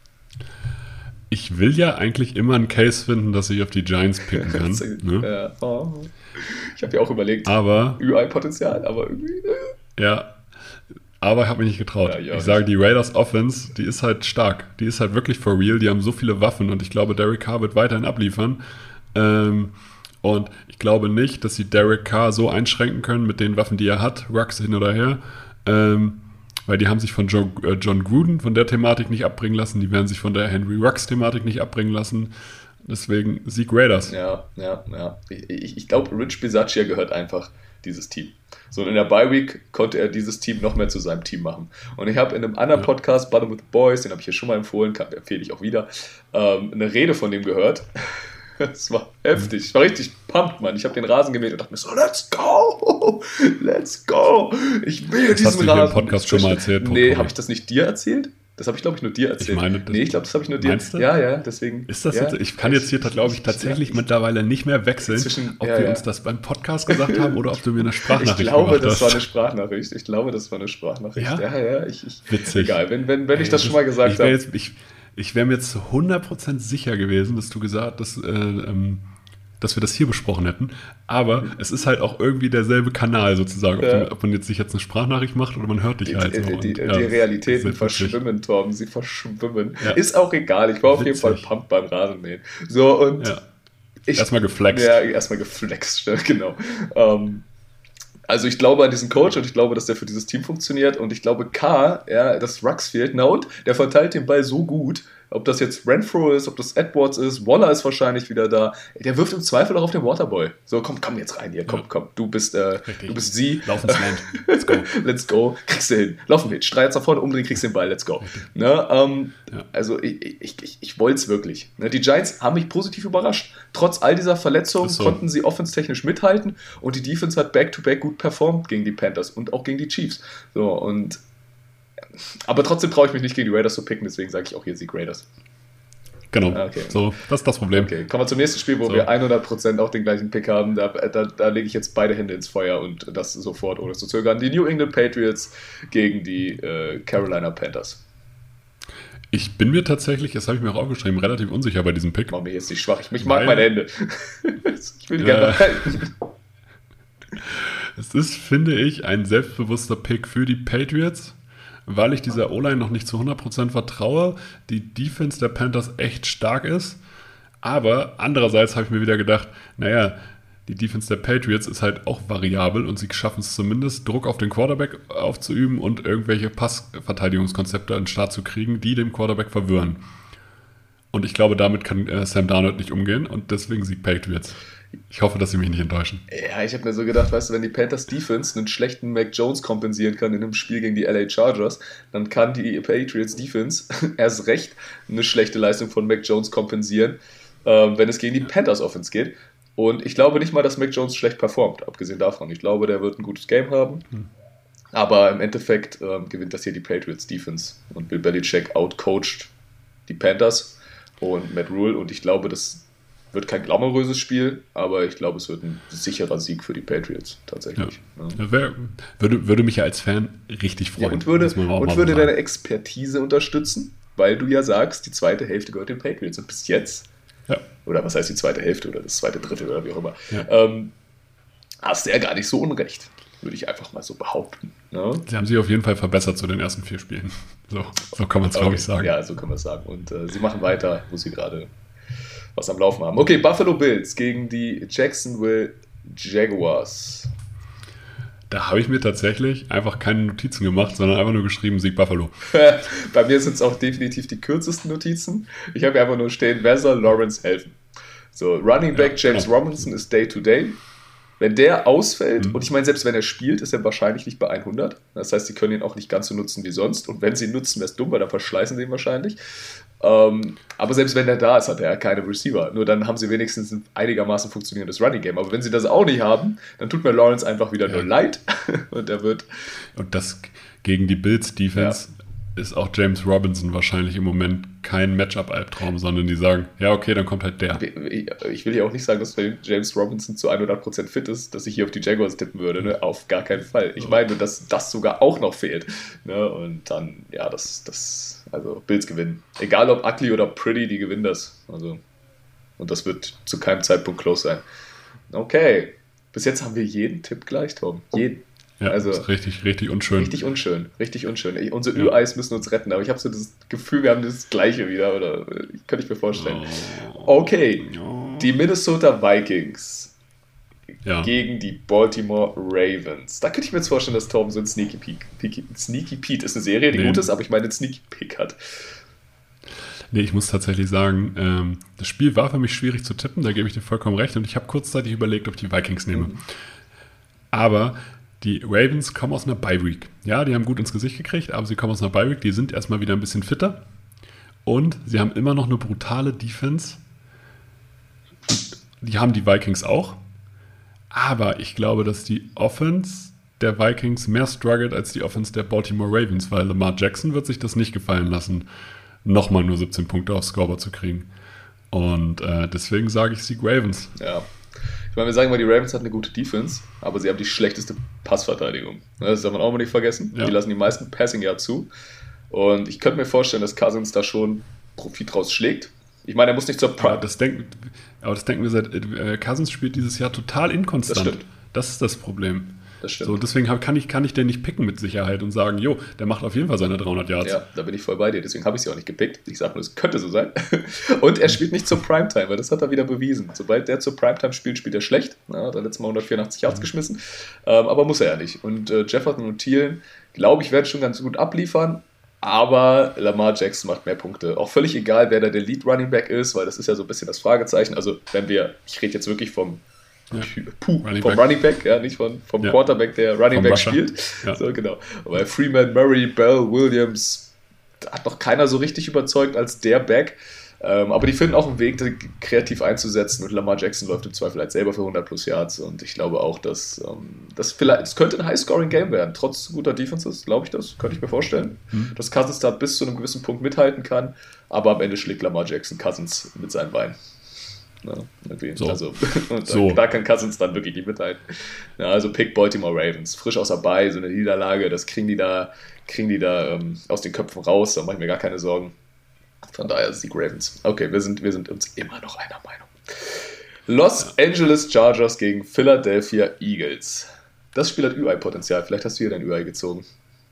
Ich will ja eigentlich immer einen Case finden, dass ich auf die Giants picken kann. ne? Ja. Oh. Ich habe ja auch überlegt, Aber, Ü I-Potenzial, aber irgendwie... äh. ja, aber ich habe mich nicht getraut. Ja, ja, ich sage, die Raiders Offense, die ist halt stark. Die ist halt wirklich for real. Die haben so viele Waffen und ich glaube, Derek Carr wird weiterhin abliefern. Ähm, und ich glaube nicht, dass sie Derek Carr so einschränken können mit den Waffen, die er hat, Rux hin oder her. Ähm, weil die haben sich von Joe, äh, John Gruden von der Thematik nicht abbringen lassen. Die werden sich von der Henry Rux-Thematik nicht abbringen lassen. Deswegen Sieg Raiders. Ja, ja, ja. Ich, ich, ich glaube, Rich Bisaccia gehört einfach dieses Team. So, und in der Bye-Week konnte er dieses Team noch mehr zu seinem Team machen. Und ich habe in einem anderen Ja. Podcast, Bottom with the Boys, den habe ich hier schon mal empfohlen, kann, empfehle ich auch wieder, ähm, eine Rede von dem gehört. Das war heftig. Ich war richtig pumped, Mann. Ich habe den Rasen gemäht und dachte mir so, let's go! Let's go! Ich will Das diesen hast du hier Rasen. im Podcast schon mal erzählt, Nee, Papa. habe ich das nicht dir erzählt? Das habe ich, glaube ich, nur dir erzählt. Ich meine, das- nee, ich glaube, das habe ich nur dir. Meinst du? Ja, ja, deswegen. Ist das ja, jetzt, ich kann jetzt hier, glaube ich, tatsächlich ja, mittlerweile nicht mehr wechseln, Zwischen- ob ja, wir ja. uns das beim Podcast gesagt haben oder ob du mir eine Ich Sprachnachricht glaube, gemacht das hast. war eine Sprachnachricht. Ich glaube, das war eine Sprachnachricht. Ja? Ja, ja, ich, ich, Witzig. Egal, wenn, wenn, wenn ich Ey, das schon mal gesagt ich wär habe. jetzt, ich ich wäre mir jetzt zu hundert Prozent sicher gewesen, dass du gesagt hast, dass, äh, ähm, dass wir das hier besprochen hätten. Aber es ist halt auch irgendwie derselbe Kanal sozusagen. Ob, Ja. du, ob man jetzt sich jetzt eine Sprachnachricht macht oder man hört dich Die, halt. die, so. die, Und, die, ja, die Realitäten sehr witzig. verschwimmen, Torben, sie verschwimmen. Ja. Ist auch egal, ich war auf jeden Fall Witzig. pumped beim Rasenmähen. So, und Ja. ich... Erstmal geflext. Ja, erstmal geflext, genau. Ähm, also ich glaube an diesen Coach und ich glaube, dass der für dieses Team funktioniert und ich glaube K, ja, dass Rux fehlt. Na und? Der verteilt den Ball so gut, ob das jetzt Renfro ist, ob das Edwards ist, Waller ist wahrscheinlich wieder da. Der wirft im Zweifel auch auf den Waterboy. So, komm, komm jetzt rein hier, komm, Ja. komm. Du bist, äh, Richtig. du bist sie. Lauf ins Land. Let's go. Let's go. Kriegst du hin. Laufen mit. Streit jetzt nach vorne, umdrehen, kriegst den Ball. Let's go. Ne, ähm, Ja. Also ich, ich, ich, ich wollte es wirklich. Ne, die Giants haben mich positiv überrascht. Trotz all dieser Verletzungen Ist so. konnten sie offenstechnisch mithalten und die Defense hat back-to-back gut performt gegen die Panthers und auch gegen die Chiefs. So, und aber trotzdem traue ich mich nicht gegen die Raiders zu picken, deswegen sage ich auch hier Sieg Raiders. Genau. Ah, okay. So, das ist das Problem. Okay, kommen wir zum nächsten Spiel, wo So. wir hundert Prozent auch den gleichen Pick haben. Da, da, da lege ich jetzt beide Hände ins Feuer und das sofort, ohne zu zögern. Die New England Patriots gegen die äh, Carolina Panthers. Ich bin mir tatsächlich, das habe ich mir auch aufgeschrieben, relativ unsicher bei diesem Pick. Mach mir jetzt nicht schwach. Ich, ich mag Weil- meine Hände. Ich will die gerne Ja. halten. Es ist, finde ich, ein selbstbewusster Pick für die Patriots, weil ich dieser O-Line noch nicht zu hundert Prozent vertraue. Die Defense der Panthers echt stark ist. Aber andererseits habe ich mir wieder gedacht, naja, die Defense der Patriots ist halt auch variabel und sie schaffen es zumindest, Druck auf den Quarterback aufzuüben und irgendwelche Passverteidigungskonzepte an den Start zu kriegen, die dem Quarterback verwirren. Und ich glaube, damit kann äh, Sam Darnold nicht umgehen und deswegen Sieg Patriots. Ich hoffe, dass sie mich nicht enttäuschen. Ja, ich habe mir so gedacht, weißt du, wenn die Panthers Defense einen schlechten Mac Jones kompensieren kann in einem Spiel gegen die L A Chargers, dann kann die Patriots Defense erst recht eine schlechte Leistung von Mac Jones kompensieren, ähm, wenn es gegen die Panthers Offense geht. Und ich glaube nicht mal, dass Mac Jones schlecht performt, abgesehen davon. Ich glaube, der wird ein gutes Game haben. Hm. Aber im Endeffekt ähm, gewinnt das hier die Patriots Defense. Und Bill Belichick outcoacht die Panthers und Matt Rule. Und ich glaube, das wird kein glamouröses Spiel, aber ich glaube, es wird ein sicherer Sieg für die Patriots tatsächlich. Ja. Ja. Wär, würde, würde mich ja als Fan richtig freuen. Ja, und würde, und würde deine Expertise unterstützen, weil du ja sagst, die zweite Hälfte gehört den Patriots. Und bis jetzt, ja. oder was heißt die zweite Hälfte oder das zweite Drittel oder wie auch immer, ja. ähm, hast du ja gar nicht so unrecht, würde ich einfach mal so behaupten. Ne? Sie haben sich auf jeden Fall verbessert zu den ersten vier Spielen. So, so kann man es, okay. glaube ich, sagen. Ja, so kann man es sagen. Und äh, sie machen weiter, wo sie gerade was am Laufen haben. Okay, Buffalo Bills gegen die Jacksonville Jaguars. Da habe ich mir tatsächlich einfach keine Notizen gemacht, sondern einfach nur geschrieben, Sieg Buffalo. Bei mir sind es auch definitiv die kürzesten Notizen. Ich habe einfach nur stehen, wer soll Lawrence helfen? So, Running Back ja, James ja. Robinson ist Day-to-Day. Wenn der ausfällt, mhm. und ich meine, selbst wenn er spielt, ist er wahrscheinlich nicht bei hundert. Das heißt, sie können ihn auch nicht ganz so nutzen wie sonst. Und wenn sie ihn nutzen, wäre es dumm, weil dann verschleißen sie ihn wahrscheinlich. Ähm, aber selbst wenn er da ist, hat er ja keine Receiver. Nur dann haben sie wenigstens ein einigermaßen funktionierendes Running Game. Aber wenn sie das auch nicht haben, dann tut mir Lawrence einfach wieder ja. nur leid. Und er wird... Und das gegen die Bills Defense ja. ist auch James Robinson wahrscheinlich im Moment kein Matchup-Albtraum, sondern die sagen, ja okay, dann kommt halt der. Ich will ja auch nicht sagen, dass James Robinson zu hundert Prozent fit ist, dass ich hier auf die Jaguars tippen würde, ne? Auf gar keinen Fall. Ich meine, dass das sogar auch noch fehlt. Ne? Und dann, ja, das, das, also Bills gewinnen. Egal ob ugly oder pretty, die gewinnen das. Also, und das wird zu keinem Zeitpunkt close sein. Okay, bis jetzt haben wir jeden Tipp gleich, Tom. Jeden. Ja, also, ist richtig, richtig unschön. Richtig unschön, richtig unschön. Ich, unsere ja. Ü-Eis müssen uns retten, aber ich habe so das Gefühl, wir haben das Gleiche wieder, oder könnte ich mir vorstellen. Okay, die Minnesota Vikings ja. gegen die Baltimore Ravens. Da könnte ich mir jetzt vorstellen, dass Torben so ein Sneaky Peek, Sneaky Pete ist eine Serie, die nee. gut ist, aber ich meine, ein Sneaky Peek hat. Nee, ich muss tatsächlich sagen, ähm, das Spiel war für mich schwierig zu tippen, da gebe ich dir vollkommen recht, und ich habe kurzzeitig überlegt, ob ich die Vikings nehme. Mhm. Aber die Ravens kommen aus einer Bye-Week. Ja, die haben gut ins Gesicht gekriegt, aber sie kommen aus einer Bye-Week. Die sind erstmal wieder ein bisschen fitter. Und sie haben immer noch eine brutale Defense. Die haben die Vikings auch. Aber ich glaube, dass die Offense der Vikings mehr struggelt als die Offense der Baltimore Ravens, weil Lamar Jackson wird sich das nicht gefallen lassen, nochmal nur siebzehn Punkte aufs Scoreboard zu kriegen. Und äh, deswegen sage ich Sieg Ravens. Ja. Ich meine, wir sagen mal, die Ravens hat eine gute Defense, aber sie haben die schlechteste Passverteidigung. Das darf man auch mal nicht vergessen. Ja. Die lassen die meisten Passing ja zu. Und ich könnte mir vorstellen, dass Cousins da schon Profit draus schlägt. Ich meine, er muss nicht zur Prime. Aber das denken, aber das denken wir seit. Äh, Cousins spielt dieses Jahr total inkonstant. Das stimmt. Das ist das Problem. Das stimmt. So, deswegen kann ich, kann ich den nicht picken mit Sicherheit und sagen, jo, der macht auf jeden Fall seine dreihundert Yards. Ja, da bin ich voll bei dir. Deswegen habe ich sie auch nicht gepickt. Ich sage nur, es könnte so sein. Und er spielt nicht zur Primetime, weil das hat er wieder bewiesen. Sobald der zur Primetime spielt, spielt er schlecht. Ja, hat er letztes Mal hundertvierundachtzig Yards mhm. geschmissen. Ähm, aber muss er ja nicht. Und äh, Jefferson und Thielen, glaube ich, werden schon ganz gut abliefern. Aber Lamar Jackson macht mehr Punkte. Auch völlig egal, wer da der Lead Running Back ist, weil das ist ja so ein bisschen das Fragezeichen. Also wenn wir, ich rede jetzt wirklich vom Ja. Puh, Running vom Back. Running Back, ja, nicht von, vom ja. Quarterback, der Running vom Back Rusher. Spielt. Ja. So, genau. Aber Freeman, Murray, Bell, Williams, da hat noch keiner so richtig überzeugt als der Back. Ähm, aber die finden auch einen Weg, die kreativ einzusetzen, und Lamar Jackson läuft im Zweifel halt selber für hundert plus Yards, und ich glaube auch, dass ähm, das vielleicht, es könnte ein High-Scoring-Game werden, trotz guter Defenses, glaube ich das, könnte ich mir vorstellen, mhm. dass Cousins da bis zu einem gewissen Punkt mithalten kann, aber am Ende schlägt Lamar Jackson Cousins mit seinen Beinen. Ja, so. Also, und so. Da kann Cousins dann wirklich nicht mithalten. Ja, also pick Baltimore Ravens. Frisch aus der Bye, so eine Niederlage, das kriegen die da, kriegen die da ähm, aus den Köpfen raus, da mache ich mir gar keine Sorgen. Von daher Sieg Ravens. Okay, wir sind, wir sind uns immer noch einer Meinung. Los ja. Angeles Chargers gegen Philadelphia Eagles. Das Spiel hat Ü I-Potenzial. Vielleicht hast du hier dein Ü I gezogen.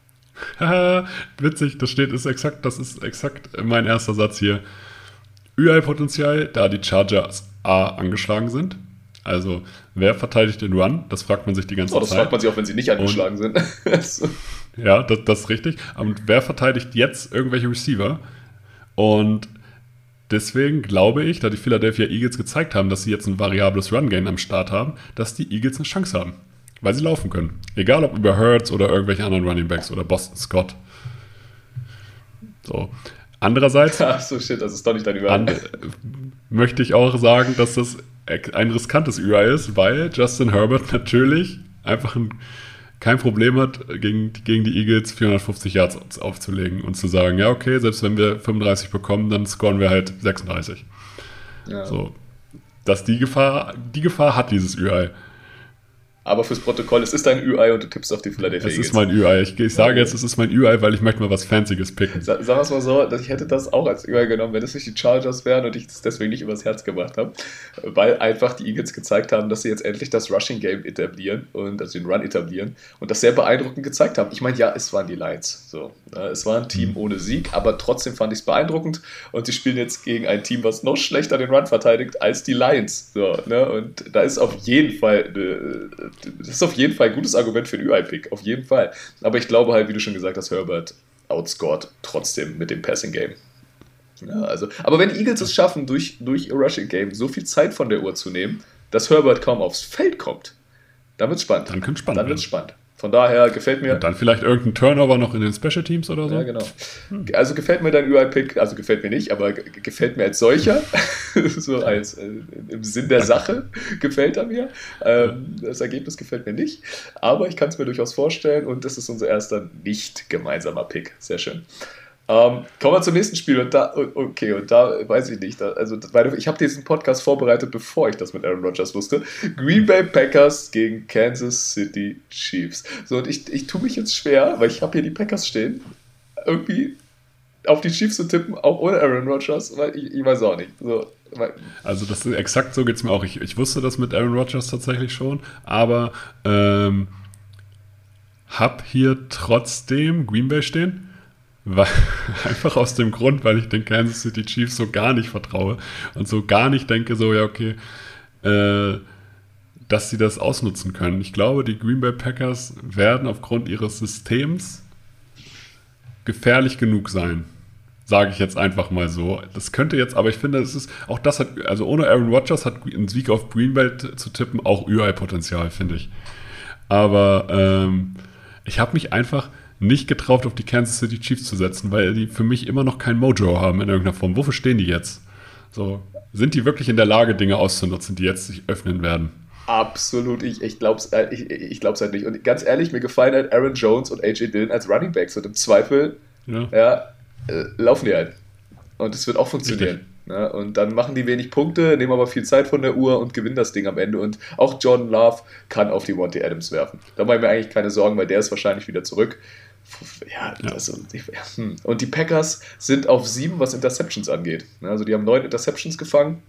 Haha, witzig, das steht, ist exakt, das ist exakt mein erster Satz hier. Ü I-Potenzial, da die Chargers A angeschlagen sind Also, wer verteidigt den Run? Das fragt man sich die ganze Oh, das Zeit. fragt man sich auch, wenn sie nicht angeschlagen Und, sind. So. Ja, das, das ist richtig. Und wer verteidigt jetzt irgendwelche Receiver? Und deswegen glaube ich, da die Philadelphia Eagles gezeigt haben, dass sie jetzt ein variables Run-Game am Start haben, dass die Eagles eine Chance haben. Weil sie laufen können. Egal ob über Hurts oder irgendwelche anderen Running Backs oder Boston Scott. So. Andererseits Ach so, shit, das ist doch nicht dein Überhang. an, möchte ich auch sagen, dass das ein riskantes Ü I ist, weil Justin Herbert natürlich einfach ein, kein Problem hat, gegen, gegen die Eagles vierhundertfünfzig Yards aufzulegen und zu sagen, ja okay, selbst wenn wir fünfunddreißig bekommen, dann scoren wir halt sechsunddreißig. Ja. So, dass die Gefahr, die Gefahr hat dieses Ü I. Aber fürs Protokoll, es ist dein Ü I und du tippst auf die Philadelphia Es Eagles. ist mein Ü I. Ich, ich sage jetzt, es ist mein Ü I, weil ich möchte mal was Fancyes picken. Sa- Sagen wir es mal so, dass ich hätte das auch als Ü I genommen, wenn es nicht die Chargers wären und ich das deswegen nicht übers Herz gemacht habe. Weil einfach die Eagles gezeigt haben, dass sie jetzt endlich das Rushing-Game etablieren und also den Run etablieren und das sehr beeindruckend gezeigt haben. Ich meine, ja, es waren die Lions. So, äh, es war ein Team ohne Sieg, aber trotzdem fand ich es beeindruckend und sie spielen jetzt gegen ein Team, was noch schlechter den Run verteidigt als die Lions. So, ne? Und da ist auf jeden Fall äh, das ist auf jeden Fall ein gutes Argument für den Ü I-Pick, auf jeden Fall. Aber ich glaube halt, wie du schon gesagt hast, Herbert outscored trotzdem mit dem Passing-Game. Ja, also, aber wenn die Eagles es schaffen, durch, durch ihr Rushing-Game so viel Zeit von der Uhr zu nehmen, dass Herbert kaum aufs Feld kommt, dann wird's spannend. Dann könnte spannend Dann wird's spannend. Von daher gefällt mir... Und dann vielleicht irgendein Turnover noch in den Special Teams oder so? Ja, genau. Also gefällt mir dein Ü I-Pick, also gefällt mir nicht, aber g- gefällt mir als solcher, so als äh, im Sinn der Sache gefällt er mir. Ähm, das Ergebnis gefällt mir nicht, aber ich kann es mir durchaus vorstellen und das ist unser erster nicht gemeinsamer Pick. Sehr schön. Ähm, kommen wir zum nächsten Spiel und da, okay, und da weiß ich nicht, da, also weil ich habe diesen Podcast vorbereitet, bevor ich das mit Aaron Rodgers wusste. Green Bay Packers gegen Kansas City Chiefs. So, und ich, ich tue mich jetzt schwer, weil ich habe hier die Packers stehen, irgendwie auf die Chiefs zu tippen, auch ohne Aaron Rodgers, weil ich, ich weiß auch nicht. So, weil, Also das ist exakt so geht es mir auch. Ich, ich wusste das mit Aaron Rodgers tatsächlich schon, aber ähm, hab hier trotzdem Green Bay stehen. Weil, einfach aus dem Grund, weil ich den Kansas City Chiefs so gar nicht vertraue und so gar nicht denke, so ja okay, äh, dass sie das ausnutzen können. Ich glaube, die Green Bay Packers werden aufgrund ihres Systems gefährlich genug sein. Sage ich jetzt einfach mal so. Das könnte jetzt, aber ich finde, es ist, auch das hat, also ohne Aaron Rodgers hat ein Sieg auf Green Bay t- zu tippen auch Ü I-Potenzial, finde ich. Aber ähm, ich habe mich einfach nicht getraut, auf die Kansas City Chiefs zu setzen, weil die für mich immer noch kein Mojo haben in irgendeiner Form. Wofür stehen die jetzt? So, sind die wirklich in der Lage, Dinge auszunutzen, die jetzt sich öffnen werden? absolut, ich, ich glaube es äh, ich, ich glaub's halt nicht. Und ganz ehrlich, mir gefallen halt Aaron Jones und A J Dillon als Running Backs und im Zweifel Ja. ja, äh, laufen die halt. Und es wird auch funktionieren. Ja, und dann machen die wenig Punkte, nehmen aber viel Zeit von der Uhr und gewinnen das Ding am Ende. Und auch Jordan Love kann auf die Monty Adams werfen. Da mache ich mir eigentlich keine Sorgen, weil der ist wahrscheinlich wieder zurück. Ja, Ja. also, hm. Und die Packers sind auf sieben, was Interceptions angeht. Also die haben neun Interceptions gefangen.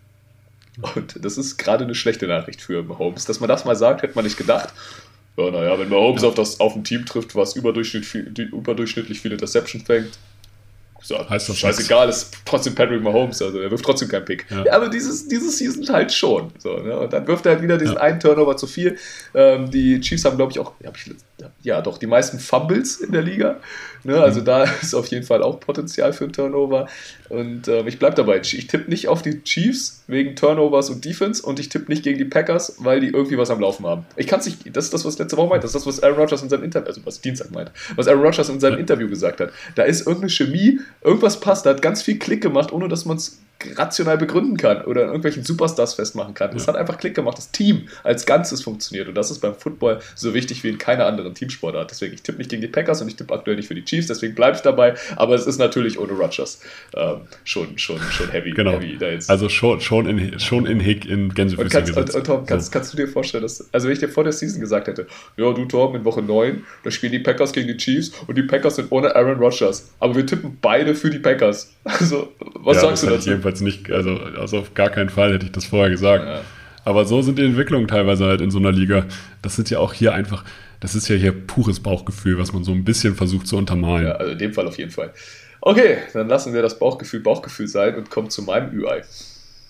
Und das ist gerade eine schlechte Nachricht für Mahomes. Dass man das mal sagt, hätte man nicht gedacht. Ja, naja, wenn Mahomes Ja. auf, das, auf ein Team trifft, was überdurchschnittlich viel, die überdurchschnittlich viele Interceptions fängt, so, Heißt das scheißegal, ist trotzdem Patrick Mahomes, also er wirft trotzdem keinen Pick. Ja. Ja, aber dieses, dieses Season halt schon. So, ne? Und dann wirft er halt wieder diesen Ja. einen Turnover zu viel. Ähm, die Chiefs haben, glaube ich, auch, hab ich, ja doch, die meisten Fumbles in der Liga. Ne? Also Mhm. da ist auf jeden Fall auch Potenzial für einen Turnover. Und ähm, ich bleibe dabei. Ich tippe nicht auf die Chiefs wegen Turnovers und Defense und ich tippe nicht gegen die Packers, weil die irgendwie was am Laufen haben. Ich kann es nicht, das ist das, was letzte Woche meinte. Das ist das, was Aaron Rodgers in seinem Interview, also was Dienstag meint, was Aaron Rodgers in seinem Ja. Interview gesagt hat. Da ist irgendeine Chemie, irgendwas passt, da hat ganz viel Klick gemacht, ohne dass man es rational begründen kann oder an irgendwelchen Superstars festmachen kann. Es Ja. hat einfach Klick gemacht. Das Team als Ganzes funktioniert und das ist beim Football so wichtig wie in keiner anderen Teamsportart. Deswegen, ich tippe nicht gegen die Packers und ich tippe aktuell nicht für die Chiefs, deswegen bleibe ich dabei, aber es ist natürlich ohne Rodgers ähm, schon, schon, schon heavy. Genau. heavy da jetzt. Also schon, schon, in, schon in Hick in Und, Gänsefüßchen kannst, und, gesetzt. und Tom, kannst, So. kannst du dir vorstellen, dass, also wenn ich dir vor der Season gesagt hätte, ja du Tom, in Woche neun, da spielen die Packers gegen die Chiefs und die Packers sind ohne Aaron Rodgers, aber wir tippen beide für die Packers. Also, was Ja, sagst das du hätte ich dazu? jedenfalls nicht, also, also auf gar keinen Fall hätte ich das vorher gesagt. Ja. Aber so sind die Entwicklungen teilweise halt in so einer Liga. Das sind ja auch hier einfach, das ist ja hier pures Bauchgefühl, was man so ein bisschen versucht zu untermalen. Ja, also in dem Fall auf jeden Fall. Okay, dann lassen wir das Bauchgefühl Bauchgefühl sein und kommen zu meinem Ü I.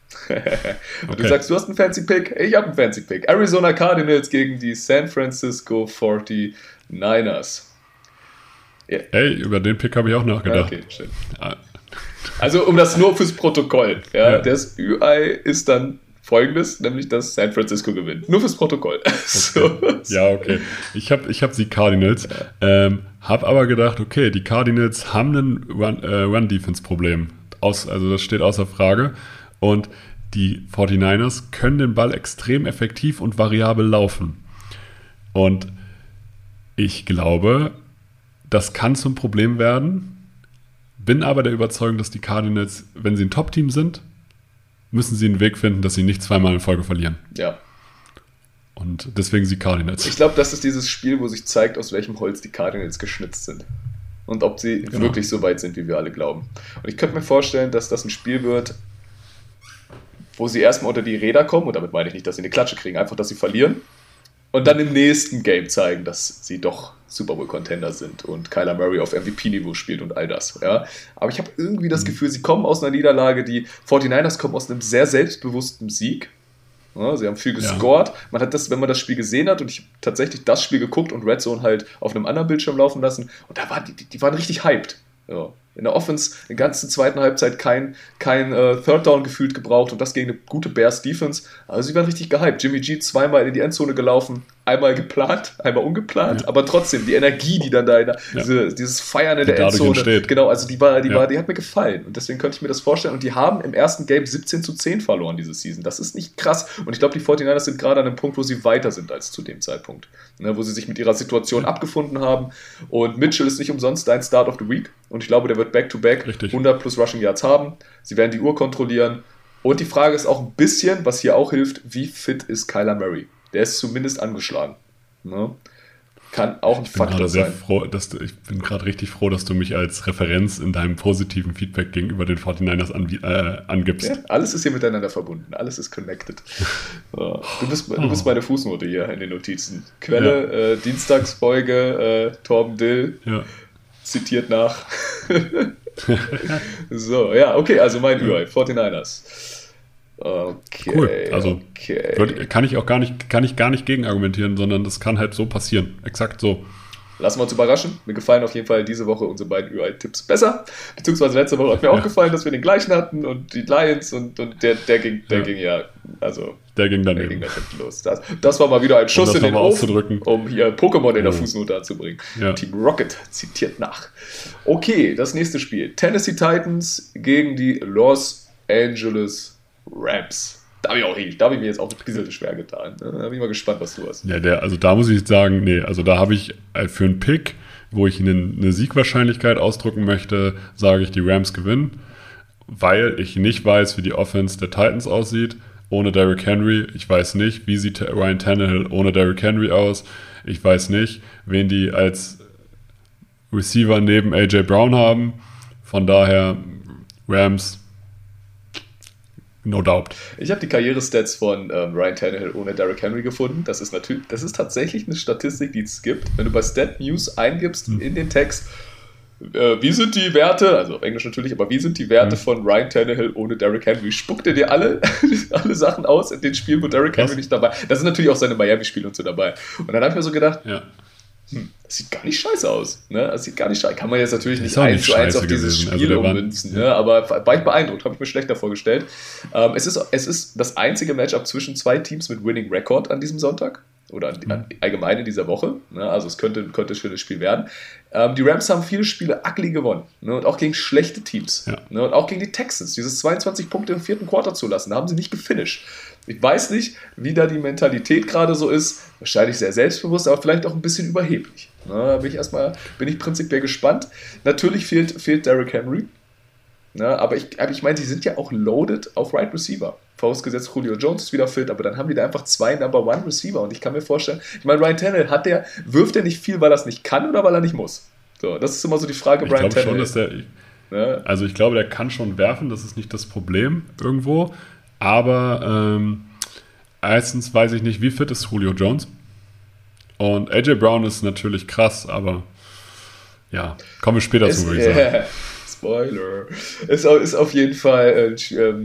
Und du sagst, du hast einen Fancy Pick, ich habe einen Fancy Pick. Arizona Cardinals gegen die San Francisco forty-niners. Yeah. Ey, über den Pick habe ich auch nachgedacht. Okay, schön. Also, um das nur fürs Protokoll. Ja, ja. Das Ü I ist dann folgendes, nämlich, dass San Francisco gewinnt. Nur fürs Protokoll. Okay. So. Ja, okay. Ich habe ich hab die Cardinals. Ja. Ähm, habe aber gedacht, okay, die Cardinals haben ein Run, äh, Run-Defense-Problem. Aus, also das steht außer Frage. Und die forty-niners können den Ball extrem effektiv und variabel laufen. Und ich glaube, das kann zum Problem werden. Bin aber der Überzeugung, dass die Cardinals, wenn sie ein Top-Team sind, müssen sie einen Weg finden, dass sie nicht zweimal in Folge verlieren. Ja. Und deswegen sie Cardinals. Ich glaube, das ist dieses Spiel, wo sich zeigt, aus welchem Holz die Cardinals geschnitzt sind. Und ob sie genau. wirklich so weit sind, wie wir alle glauben. Und ich könnte mir vorstellen, dass das ein Spiel wird, wo sie erstmal unter die Räder kommen, und damit meine ich nicht, dass sie eine Klatsche kriegen, einfach, dass sie verlieren. Und dann im nächsten Game zeigen, dass sie doch Super Bowl-Contender sind und Kyler Murray auf M V P-Niveau spielt und all das. Ja. Aber ich habe irgendwie das Gefühl, sie kommen aus einer Niederlage, die forty-niners kommen aus einem sehr selbstbewussten Sieg. Ja, sie haben viel gescored. Ja. Man hat das, wenn man das Spiel gesehen hat, und ich habe tatsächlich das Spiel geguckt und Red Zone halt auf einem anderen Bildschirm laufen lassen, und da waren die, die waren richtig hyped. Ja. In der Offense, in der ganzen zweiten Halbzeit kein, kein äh, Third Down gefühlt gebraucht und das gegen eine gute Bears-Defense. Also sie waren richtig gehypt. Jimmy G zweimal in die Endzone gelaufen, einmal geplant, einmal ungeplant, ja. aber trotzdem die Energie, die dann da, in der, ja. diese, dieses Feiern in die der Endzone, entsteht. Genau, also die war, die ja. war, die hat mir gefallen und deswegen könnte ich mir das vorstellen. Und die haben im ersten Game siebzehn zu zehn verloren diese Season. Das ist nicht krass und ich glaube, die forty-niners sind gerade an einem Punkt, wo sie weiter sind als zu dem Zeitpunkt, ne, wo sie sich mit ihrer Situation ja. abgefunden haben und Mitchell ist nicht umsonst dein Start of the Week und ich glaube, der wird Back-to-Back Richtig. hundert plus Rushing Yards haben. Sie werden die Uhr kontrollieren. Und die Frage ist auch ein bisschen, was hier auch hilft, wie fit ist Kyler Murray? Der ist zumindest angeschlagen. Ne? Kann auch ein ich bin Faktor sehr sein. Froh, dass du, ich bin gerade richtig froh, dass du mich als Referenz in deinem positiven Feedback gegenüber den forty-niners an, äh, angibst. Ja, alles ist hier miteinander verbunden. Alles ist connected. Du bist, du bist meine Fußnote hier in den Notizen. Quelle, ja. äh, Dienstagsfolge, äh, Torben Dill. Ja. Zitiert nach. So, ja, okay, also mein Ü I, forty-niners. Okay. Cool, also okay. Würde, kann ich auch gar nicht, kann ich gar nicht gegen argumentieren, sondern das kann halt so passieren. Exakt so. Lassen wir uns überraschen. Mir gefallen auf jeden Fall diese Woche unsere beiden Ü I-Tipps besser. Beziehungsweise letzte Woche hat mir ja. auch gefallen, dass wir den gleichen hatten und die Lions und, und der, der ging, der ja. ging ja, also der ging dann der ging dann los. Das, das war mal wieder ein Schuss in den Ofen, um hier Pokémon in der Fußnote anzubringen. Ja. Team Rocket zitiert nach. Okay, das nächste Spiel. Tennessee Titans gegen die Los Angeles Rams. Da habe ich auch richtig, da habe ich mir jetzt auch ein bisschen schwer getan. Da bin ich mal gespannt, was du hast. Ja, der, also da muss ich sagen, nee, also da habe ich für einen Pick, wo ich eine, eine Siegwahrscheinlichkeit ausdrücken möchte, sage ich, die Rams gewinnen, weil ich nicht weiß, wie die Offense der Titans aussieht, ohne Derrick Henry. Ich weiß nicht, wie sieht Ryan Tannehill ohne Derrick Henry aus. Ich weiß nicht, wen die als Receiver neben A J Brown haben. Von daher, Rams, no doubt. Ich habe die Karrierestats von ähm, Ryan Tannehill ohne Derrick Henry gefunden. Das ist natürlich, das ist tatsächlich eine Statistik, die es gibt. Wenn du bei Stat News eingibst hm. in den Text, äh, wie sind die Werte, also auf Englisch natürlich, aber wie sind die Werte hm. von Ryan Tannehill ohne Derrick Henry, spuckt er dir alle, alle Sachen aus in den Spielen, wo Derrick Henry nicht dabei ist. Da sind natürlich auch seine Miami-Spiele und so dabei. Und dann habe ich mir so gedacht, ja. Hm, das sieht gar nicht scheiße aus. Ne? Das sieht gar nicht scheiße. Kann man jetzt natürlich nicht eins zu eins auf dieses gewesen. Spiel also ummünzen. Ja. Ne? Aber war ich beeindruckt, habe ich mir schlechter vorgestellt. Ähm, es, ist, es ist das einzige Matchup zwischen zwei Teams mit Winning Record an diesem Sonntag. Oder an, an, allgemein in dieser Woche. Ne? Also es könnte, könnte ein schönes Spiel werden. Ähm, die Rams haben viele Spiele ugly gewonnen. Ne? Und auch gegen schlechte Teams. Ja. Ne? Und auch gegen die Texans. Dieses zweiundzwanzig Punkte im vierten Quarter zu lassen, da haben sie nicht gefinisht. Ich weiß nicht, wie da die Mentalität gerade so ist. Wahrscheinlich sehr selbstbewusst, aber vielleicht auch ein bisschen überheblich. Da bin ich erstmal, bin ich prinzipiell gespannt. Natürlich fehlt, fehlt Derrick Henry. Na, aber ich, aber ich meine, die sind ja auch loaded auf Right Receiver. Vorausgesetzt, Julio Jones ist wieder fit, aber dann haben die da einfach zwei Number One Receiver. Und ich kann mir vorstellen, ich meine, Ryan Tannehill, hat der, wirft er nicht viel, weil er es nicht kann oder weil er nicht muss? So, das ist immer so die Frage, ich Ryan Tannehill. Schon, dass der, ja. Also ich glaube, der kann schon werfen, das ist nicht das Problem irgendwo. Aber ähm, erstens weiß ich nicht, wie fit ist Julio Jones. Und A J Brown ist natürlich krass, aber ja, kommen wir später es, zu, würde ich sagen. Spoiler. Es ist auf jeden Fall äh,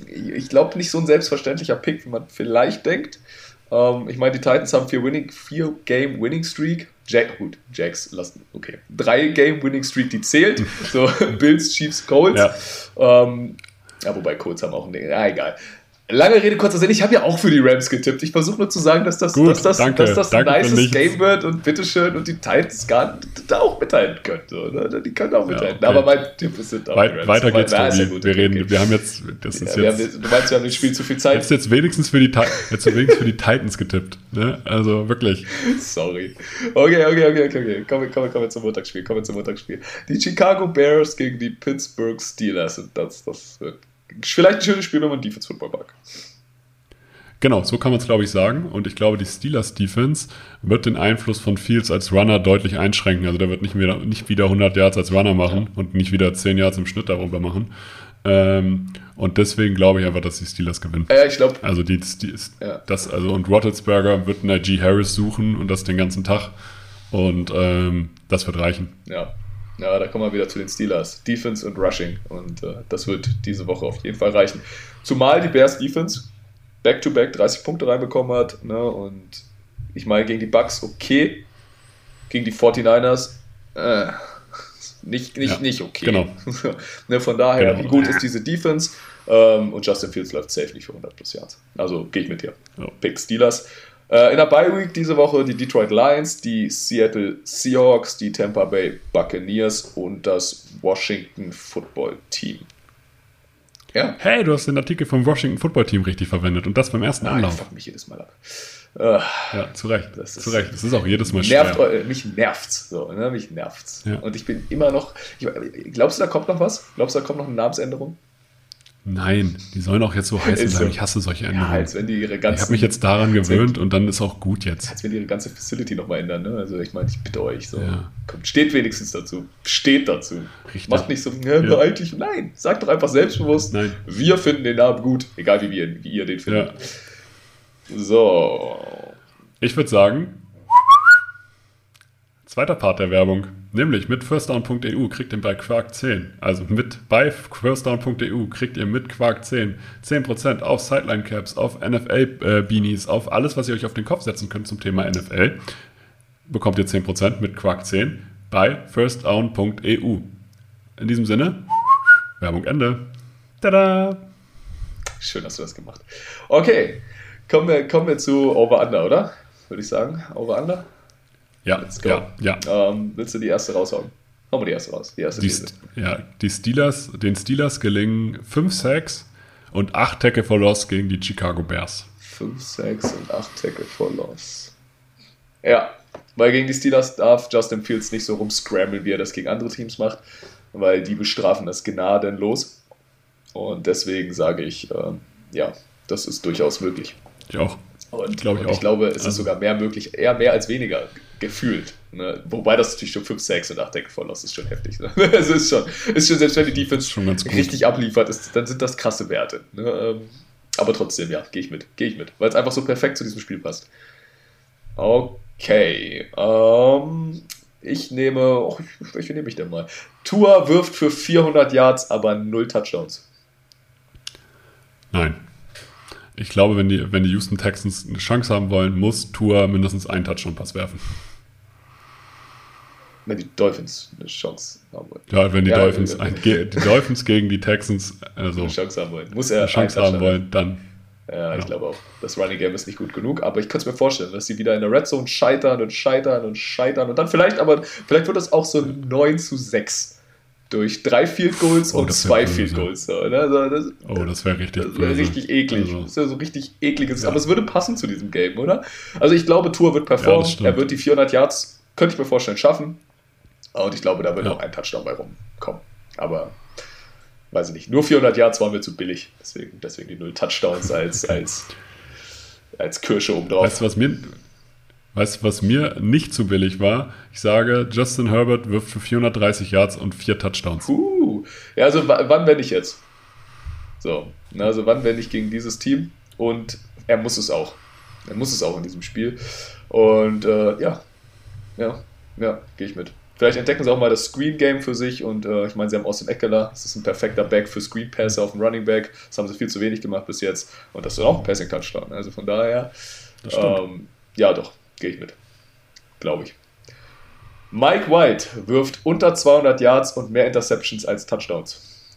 ich glaube, nicht so ein selbstverständlicher Pick, wie man vielleicht denkt. Ähm, ich meine, die Titans haben vier Winning, vier Game Winning Streak. Jack, gut, Jacks lassen, okay. Drei Game Winning Streak, die zählt. So, Bills, Chiefs, Colts. Ja, ähm, ja wobei Colts haben auch ein Ding. Ja, egal. Lange Rede, kurzer Sinn, ich habe ja auch für die Rams getippt. Ich versuche nur zu sagen, dass das, Gut, dass das, danke, dass das ein danke nices Game wird und bitteschön und die Titans gar da auch mithalten können. So, ne? Die können auch mithalten. Ja, okay. Aber mein Tipp ist auch Weit, die Rams. Weiter geht's, Na, Tobi. ja gut, wir okay, reden, okay. wir haben jetzt, das ist ja, jetzt... Haben, du meinst, wir haben dem Spiel zu viel Zeit? Jetzt jetzt wenigstens für die, jetzt wenigstens für die Titans getippt. Ne? Also wirklich. Sorry. Okay, okay, okay, okay. okay. Kommen, kommen, kommen wir zum Montagsspiel. Kommen wir zum Montagsspiel. Die Chicago Bears gegen die Pittsburgh Steelers. Und das, das wird vielleicht ein schönes Spiel, wenn man Defense Football mag. Genau, so kann man es, glaube ich, sagen. Und ich glaube, die Steelers-Defense wird den Einfluss von Fields als Runner deutlich einschränken. Also der wird nicht wieder, nicht wieder hundert Yards als Runner machen ja. und nicht wieder zehn Yards im Schnitt darüber machen. Ähm, und deswegen glaube ich einfach, dass die Steelers gewinnen. Ja, ich glaube. Also die, die ja. das, also und Roethlisberger wird Najee Harris suchen und das den ganzen Tag. Und ähm, das wird reichen. Ja. Ja, da kommen wir wieder zu den Steelers. Defense und Rushing. Und äh, das wird diese Woche auf jeden Fall reichen. Zumal die Bears Defense Back-to-Back dreißig Punkte reinbekommen hat. Ne? Und ich meine, gegen die Bucks okay. Gegen die forty-niners äh, nicht, nicht, ja, nicht okay. Genau. ne, von daher, genau. wie gut ist diese Defense? Ähm, und Justin Fields läuft safe nicht für hundert plus Yards. Also gehe ich mit dir. Ja. Pick Steelers. Äh, in der Bye-Week diese Woche die Detroit Lions, die Seattle Seahawks, die Tampa Bay Buccaneers und das Washington Football Team. Ja. Hey, du hast den Artikel vom Washington Football Team richtig verwendet und das beim ersten Nein, Anlauf. Ich fuck mich jedes Mal ab. Uh, ja, zu Recht. Das ist, zu Recht. Das ist auch jedes Mal nervt, schwer. Mich nervt's. So, ne? Mich nervt's. Ja. Und ich bin immer noch. Ich, glaubst du, da kommt noch was? Glaubst du, da kommt noch eine Namensänderung? Nein, die sollen auch jetzt so heißen bleiben. So. Ich hasse solche Änderungen. Ja, als wenn die ihre ganzen, ich habe mich jetzt daran gewöhnt und dann ist auch gut jetzt. Als wenn die ihre ganze Facility nochmal ändern. Ne? Also ich meine, ich bitte euch. So. Ja. Kommt, steht wenigstens dazu. Steht dazu. Richtig. Macht nicht so, ja, ja. eigentlich, nein. Sagt doch einfach selbstbewusst, nein. Wir finden den Namen gut. Egal wie, wir, wie ihr den findet. Ja. So. Ich würde sagen, zweiter Part der Werbung, nämlich mit firstdown punkt e u kriegt ihr bei Quark zehn, also mit bei firstdown punkt e u kriegt ihr mit Quark zehn zehn Prozent auf Sideline Caps, auf N F L-Beanies, auf alles, was ihr euch auf den Kopf setzen könnt zum Thema N F L, bekommt ihr zehn Prozent mit Quark zehn bei firstdown punkt e u. In diesem Sinne, Werbung Ende. Tada! Schön hast du das gemacht. Okay, kommen wir, kommen wir zu Over-Under, oder? Würde ich sagen. Over-Under? Ja, Let's go. ja, ja. Ähm, willst du die erste raushauen? Hauen wir die erste raus. Die erste die, ja, die Steelers, den Steelers gelingen fünf Sacks und acht Tackle for Loss gegen die Chicago Bears. fünf Sacks und acht Tackle for Loss. Ja, weil gegen die Steelers darf Justin Fields nicht so rumscramblen, wie er das gegen andere Teams macht, weil die bestrafen das gnadenlos. Und deswegen sage ich, äh, ja, das ist durchaus möglich. Ich auch. Und, glaube ich, und ich auch. glaube, es also. ist sogar mehr möglich, eher mehr als weniger gefühlt. Ne? Wobei das natürlich schon fünf Sacks und acht Tackle for Loss ist schon heftig. Ne? Es ist schon, ist schon, selbst wenn die Defense schon ganz richtig abliefert, ist, dann sind das krasse Werte. Ne? Aber trotzdem, ja, gehe ich mit. Gehe ich mit. Weil es einfach so perfekt zu diesem Spiel passt. Okay. Ähm, ich nehme, oh, welche nehme ich denn mal? Tua wirft für vierhundert Yards, aber null Touchdowns. Nein. Ich glaube, wenn die, wenn die Houston Texans eine Chance haben wollen, muss Tua mindestens einen Touchdown-Pass werfen. Wenn die Dolphins eine Chance haben wollen. Ja, wenn die, ja, Dolphins, ja, ein, die Dolphins gegen die Texans also eine Chance haben wollen. Muss er eine Chance haben wollen, dann. Ja, ich ja. glaube auch. Das Running Game ist nicht gut genug, aber ich könnte es mir vorstellen, dass sie wieder in der Red Zone scheitern und scheitern und scheitern und dann vielleicht, aber vielleicht wird das auch so neun zu sechs. Durch drei Field Goals oh, und zwei Field Goals. So, ne? also das, oh, das wäre richtig das wär richtig eklig. Also, das wäre so richtig ekliges. Ja. Aber es würde passen zu diesem Game, oder? Also ich glaube, Tua wird performen. Ja, er wird die vierhundert Yards, könnte ich mir vorstellen, schaffen. Und ich glaube, da wird ja. auch ein Touchdown bei rumkommen. Aber, weiß ich nicht. Nur vierhundert Yards waren mir zu billig. Deswegen, deswegen die null Touchdowns als, als, als Kirsche oben drauf. Weißt du, was mir... Weißt du, was mir nicht zu billig war? Ich sage, Justin Herbert wirft für vierhundertdreißig Yards und vier Touchdowns. Uh, ja, also w- wann wenn ich jetzt? So, also wann wenn ich gegen dieses Team? Und er muss es auch. Er muss es auch in diesem Spiel. Und äh, ja, ja, ja, gehe ich mit. Vielleicht entdecken sie auch mal das Screen-Game für sich und äh, ich meine, sie haben Austin Eckler, das ist ein perfekter Back für Screen-Passer auf dem Running Back, das haben sie viel zu wenig gemacht bis jetzt und das ist auch ein Passing-Touchdown, also von daher, ähm, ja doch, gehe ich mit, glaube ich. Mike White wirft unter zweihundert Yards und mehr Interceptions als Touchdowns.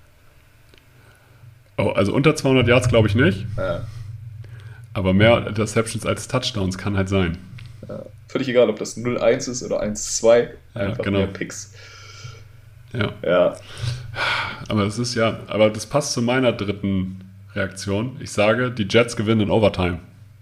Oh, also unter zweihundert Yards glaube ich nicht, Ja. aber mehr Interceptions als Touchdowns kann halt sein. Ja. Völlig egal, ob das null eins ist oder eins zwei, einfach ja, genau. mehr Picks. Ja. Ja. Aber es ist ja, aber das passt zu meiner dritten Reaktion. Ich sage, die Jets gewinnen in Overtime.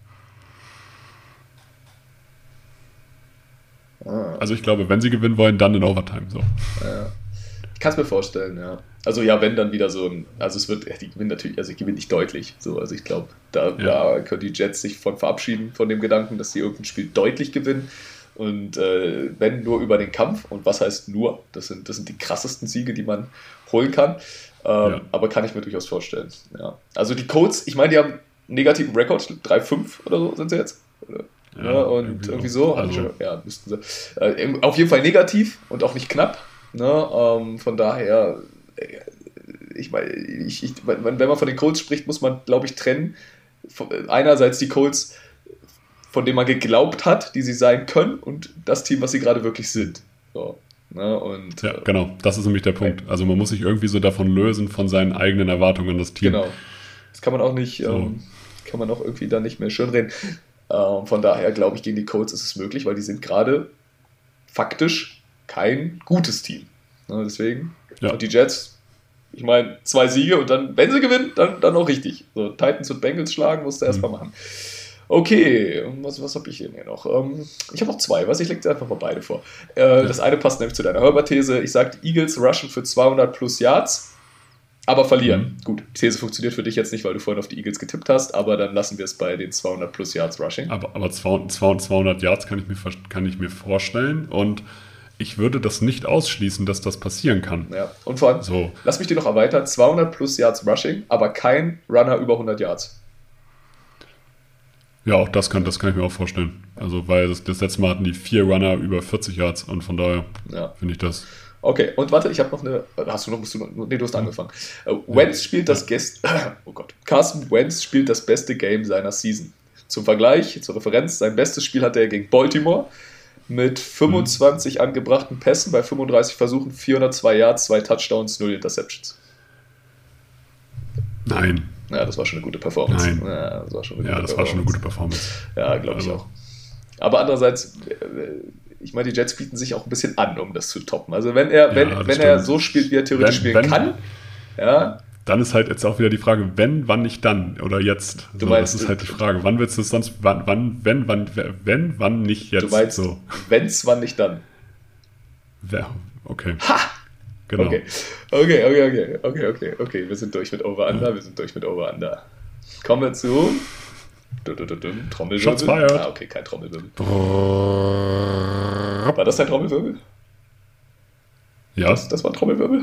Ah. Also ich glaube, wenn sie gewinnen wollen, dann in Overtime. So. Ja. Ich kann es mir vorstellen, ja. Also ja, wenn dann wieder so ein, also es wird, ja, die gewinnen natürlich, also die gewinnen nicht deutlich. So, also ich glaube, da, Ja. da können die Jets sich von verabschieden, von dem Gedanken, dass sie irgendein Spiel deutlich gewinnen. Und äh, wenn nur über den Kampf, und was heißt nur, das sind, das sind die krassesten Siege, die man holen kann. Ähm, Ja. Aber kann ich mir durchaus vorstellen. Ja. Also die Colts, ich meine, die haben einen negativen Rekord, drei fünf oder so sind sie jetzt. Oder? Ja, Ja, und irgendwie irgendwie so. so, Also- ja, müssten sie. Äh, auf jeden Fall negativ und auch nicht knapp. Ne? Ähm, von daher, äh, ich meine, ich, ich, wenn man von den Colts spricht, muss man, glaube ich, trennen. Einerseits die Colts, von denen man geglaubt hat, die sie sein können, und das Team, was sie gerade wirklich sind. So, ne? Und, Ja, genau. Das ist nämlich der Punkt. Also man muss sich irgendwie so davon lösen, von seinen eigenen Erwartungen an das Team. Genau. Das kann man auch nicht, So. ähm, kann man auch irgendwie dann nicht mehr schönreden. Ähm, von daher glaube ich, gegen die Colts ist es möglich, weil die sind gerade faktisch kein gutes Team. Ne, deswegen. Ja. Und die Jets, ich meine, zwei Siege und dann, wenn sie gewinnen, dann, dann auch richtig. So, Titans und Bengals schlagen, musst du erstmal Mhm. machen. Okay, was, was habe ich denn hier noch? Ähm, ich habe noch zwei, was? Ich lege dir einfach mal beide vor. Äh, Das eine passt nämlich zu deiner Herbert-These. Ich sage, die Eagles rushen für zweihundert plus Yards, aber verlieren. Mhm. Gut, die These funktioniert für dich jetzt nicht, weil du vorhin auf die Eagles getippt hast, aber dann lassen wir es bei den zweihundert plus Yards Rushing. Aber, aber zweihundert Yards kann ich, mir, kann ich mir vorstellen und ich würde das nicht ausschließen, dass das passieren kann. Ja, und vor allem, So. lass mich dir noch erweitern, zweihundert plus Yards Rushing, aber kein Runner über hundert Yards. Ja, auch das kann, das kann ich mir auch vorstellen. Also, weil das, das letzte Mal hatten die vier Runner über vierzig Yards und von daher Ja. finde ich das. Okay, und warte, ich habe noch eine. Hast du noch? Musst du noch nee, du hast angefangen. Äh, Wentz spielt das Gest. Oh Gott. Carson Wentz spielt das beste Game seiner Season. Zum Vergleich, zur Referenz, sein bestes Spiel hatte er gegen Baltimore mit fünfundzwanzig angebrachten Pässen bei fünfunddreißig Versuchen, vierhundertzwei Yards, zwei Touchdowns, null Interceptions. Nein. Ja, das war schon eine gute Performance. Nein. Ja, das war schon eine Ja, gute das war schon eine Performance. gute Performance. Ja, glaube ich Also. auch. Aber andererseits, äh, ich meine, die Jets bieten sich auch ein bisschen an, um das zu toppen. Also wenn er, Ja, wenn, das wenn er stimmt. so spielt, wie er theoretisch Wenn- spielen wenn- kann, ja, Dann ist halt jetzt auch wieder die Frage, wenn, wann nicht dann oder jetzt. Du So, meinst, das ist halt die Frage. Wann willst du es sonst, wann, wann, wenn, wann, wenn, wann nicht jetzt? du meinst, so. wenn's, wann nicht dann. Ja, okay. Ha! Genau. Okay. Okay, okay, okay, okay, okay, okay. Wir sind durch mit Over-Under, wir sind durch mit Over-Under. Kommen wir zu du, du, du, du, Trommelwirbel. Shots fired. Ah, okay, kein Trommelwirbel. War das dein Trommelwirbel? Ja. Das, das war ein Trommelwirbel?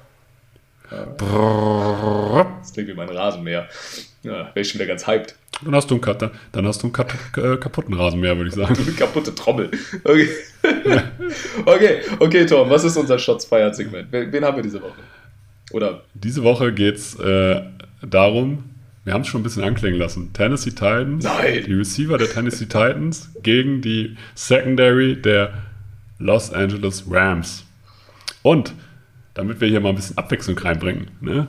Das klingt wie mein Rasenmäher. Ja, wäre ich schon wieder ganz hyped. Dann hast du einen, Kat- dann hast du einen kat- äh, kaputten Rasenmäher, würde ich sagen. Kaputte Trommel. Okay. okay, okay, Tom, was ist unser Shots Fired Segment? Wen, wen haben wir diese Woche? Oder? Diese Woche geht es äh, darum, wir haben es schon ein bisschen anklingen lassen, Tennessee Titans, Nein. die Receiver der Tennessee Titans gegen die Secondary der Los Angeles Rams. Und damit wir hier mal ein bisschen Abwechslung reinbringen, ne,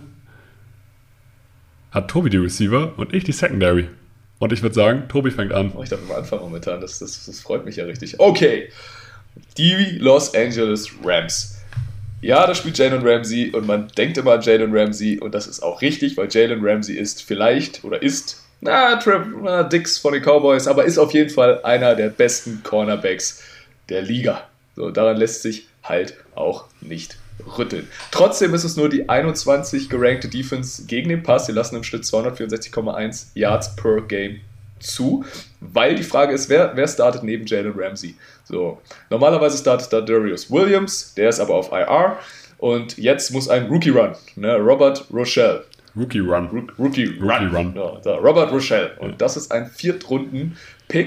hat Tobi die Receiver und ich die Secondary. Und ich würde sagen, Tobi fängt an. Oh, ich darf immer anfangen momentan, das, das, das freut mich ja richtig. Okay, die Los Angeles Rams. Ja, da spielt Jalen Ramsey und man denkt immer an Jalen Ramsey und das ist auch richtig, weil Jalen Ramsey ist vielleicht oder ist, na, Trev, na, Dix von den Cowboys, aber ist auf jeden Fall einer der besten Cornerbacks der Liga. So, daran lässt sich halt auch nicht rütteln. Trotzdem ist es nur die einundzwanzig gerankte Defense gegen den Pass. Sie lassen im Schnitt zweihundertvierundsechzig Komma eins Yards per Game zu, weil die Frage ist, wer, wer startet neben Jalen Ramsey? So, normalerweise startet da Darius Williams, der ist aber auf I R und jetzt muss ein Rookie Run, ne? Robert Rochelle. Rookie Run. Ro- Rookie, Rookie Run. Run. Ja, da, Robert Rochelle. Und das ist ein Viertrunden-Pick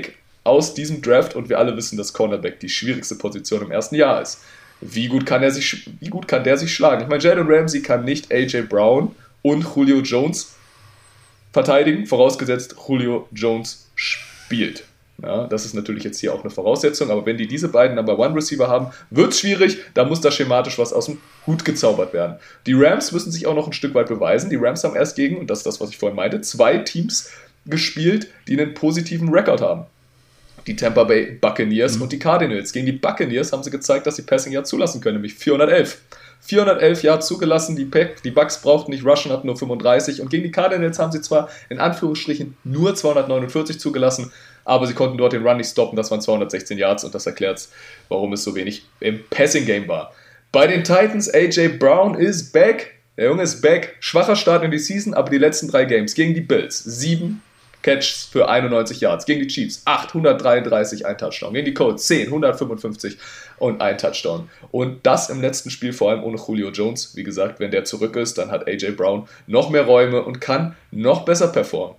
aus diesem Draft und wir alle wissen, dass Cornerback die schwierigste Position im ersten Jahr ist. Wie gut kann er sich, wie gut kann der sich schlagen? Ich meine, Jalen Ramsey kann nicht A J Brown und Julio Jones verteidigen, vorausgesetzt Julio Jones spielt. Ja, das ist natürlich jetzt hier auch eine Voraussetzung, aber wenn die diese beiden Number One Receiver haben, wird es schwierig, da muss da schematisch was aus dem Hut gezaubert werden. Die Rams müssen sich auch noch ein Stück weit beweisen. Die Rams haben erst gegen, und das ist das, was ich vorhin meinte, zwei Teams gespielt, die einen positiven Rekord haben. Die Tampa Bay Buccaneers mhm. und die Cardinals. Gegen die Buccaneers haben sie gezeigt, dass sie Passing Yard zulassen können, nämlich vierhundertelf. vierhundertelf Yard zugelassen, die, Pack, die Bucks brauchten nicht rushen, hatten nur fünfunddreißig und gegen die Cardinals haben sie zwar in Anführungsstrichen nur zweihundertneunundvierzig zugelassen, aber sie konnten dort den Run nicht stoppen, das waren zweihundertsechzehn Yards und das erklärt, warum es so wenig im Passing-Game war. Bei den Titans, A J Brown ist back, der Junge ist back, schwacher Start in die Season, aber die letzten drei Games gegen die Bills, sieben Catches für einundneunzig Yards, gegen die Chiefs acht, hundertdreiunddreißig, ein Touchdown, gegen die Colts zehn, hundertfünfundfünfzig und ein Touchdown. Und das im letzten Spiel vor allem ohne Julio Jones. Wie gesagt, wenn der zurück ist, dann hat A J Brown noch mehr Räume und kann noch besser performen.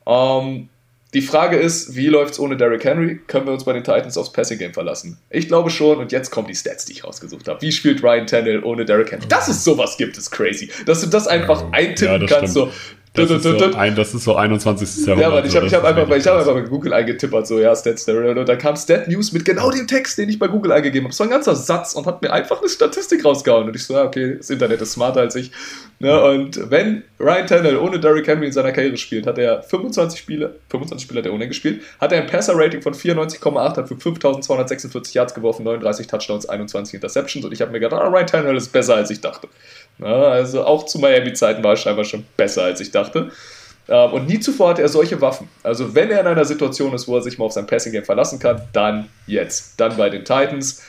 Ähm, die Frage ist, wie läuft es ohne Derrick Henry? Können wir uns bei den Titans aufs Passing-Game verlassen? Ich glaube schon, und jetzt kommen die Stats, die ich rausgesucht habe. Wie spielt Ryan Tannehill ohne Derrick Henry? Dass es sowas gibt, ist crazy. Dass du das einfach ja, eintippen ja, kannst, so... Das ist, so ein, das ist so einundzwanzigstes Jahrhundert. Ja, aber ich habe hab einfach, ich hab einfach bei Google eingetippert, so, ja, Stats, und da kam Stat News mit genau dem Text, den ich bei Google eingegeben habe. Es war ein ganzer Satz und hat mir einfach eine Statistik rausgehauen. Und ich so, ja, okay, das Internet ist smarter als ich. Ne, und wenn Ryan Tannehill ohne Derrick Henry in seiner Karriere spielt, hat er fünfundzwanzig Spiele, fünfundzwanzig Spiele hat er ohne gespielt, hat er ein Passer-Rating von vierundneunzig Komma acht, hat für fünftausendzweihundertsechsundvierzig Yards geworfen, neununddreißig Touchdowns, einundzwanzig Interceptions und ich habe mir gedacht, ah, Ryan Tannehill ist besser, als ich dachte. Ja, also auch zu Miami-Zeiten war er scheinbar schon besser, als ich dachte. Und nie zuvor hatte er solche Waffen. Also wenn er in einer Situation ist, wo er sich mal auf sein Passing-Game verlassen kann, dann jetzt. Dann bei den Titans.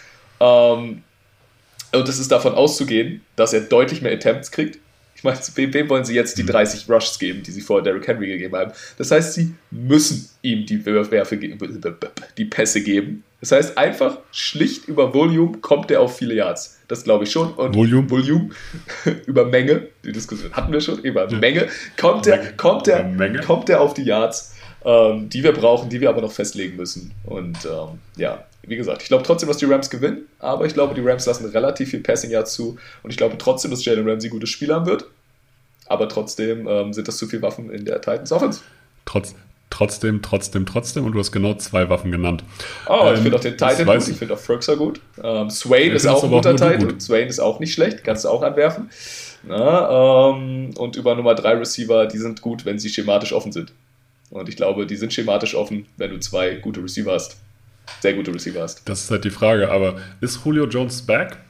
Und es ist davon auszugehen, dass er deutlich mehr Attempts kriegt. Ich meine, wem wollen sie jetzt die dreißig Rushes geben, die sie vorher Derrick Henry gegeben haben? Das heißt, sie müssen ihm die Werfe, die Pässe geben. Das heißt, einfach schlicht über Volume kommt er auf viele Yards. Das glaube ich schon. Und Volume? Volume über Menge, die Diskussion hatten wir schon, über Menge, kommt er, kommt er, Menge. kommt er auf die Yards, ähm, die wir brauchen, die wir aber noch festlegen müssen. Und ähm, ja, wie gesagt, ich glaube trotzdem, dass die Rams gewinnen, aber ich glaube, die Rams lassen relativ viel Passing Yards zu und ich glaube trotzdem, dass Jalen Ramsey ein gutes Spiel haben wird. Aber trotzdem ähm, sind das zu viele Waffen in der Titans Offense. Trotz, trotzdem, trotzdem, trotzdem und du hast genau zwei Waffen genannt. Oh, ähm, ich finde auch den Titan gut, ich finde auch Ferguson gut. Ähm, Swain ist auch ein guter Titan und Swain ist auch nicht schlecht, kannst du auch anwerfen. Na, ähm, und über Nummer drei Receiver, die sind gut, wenn sie schematisch offen sind. Und ich glaube, die sind schematisch offen, wenn du zwei gute Receiver hast. Sehr gute Receiver hast. Das ist halt die Frage, aber ist Julio Jones back?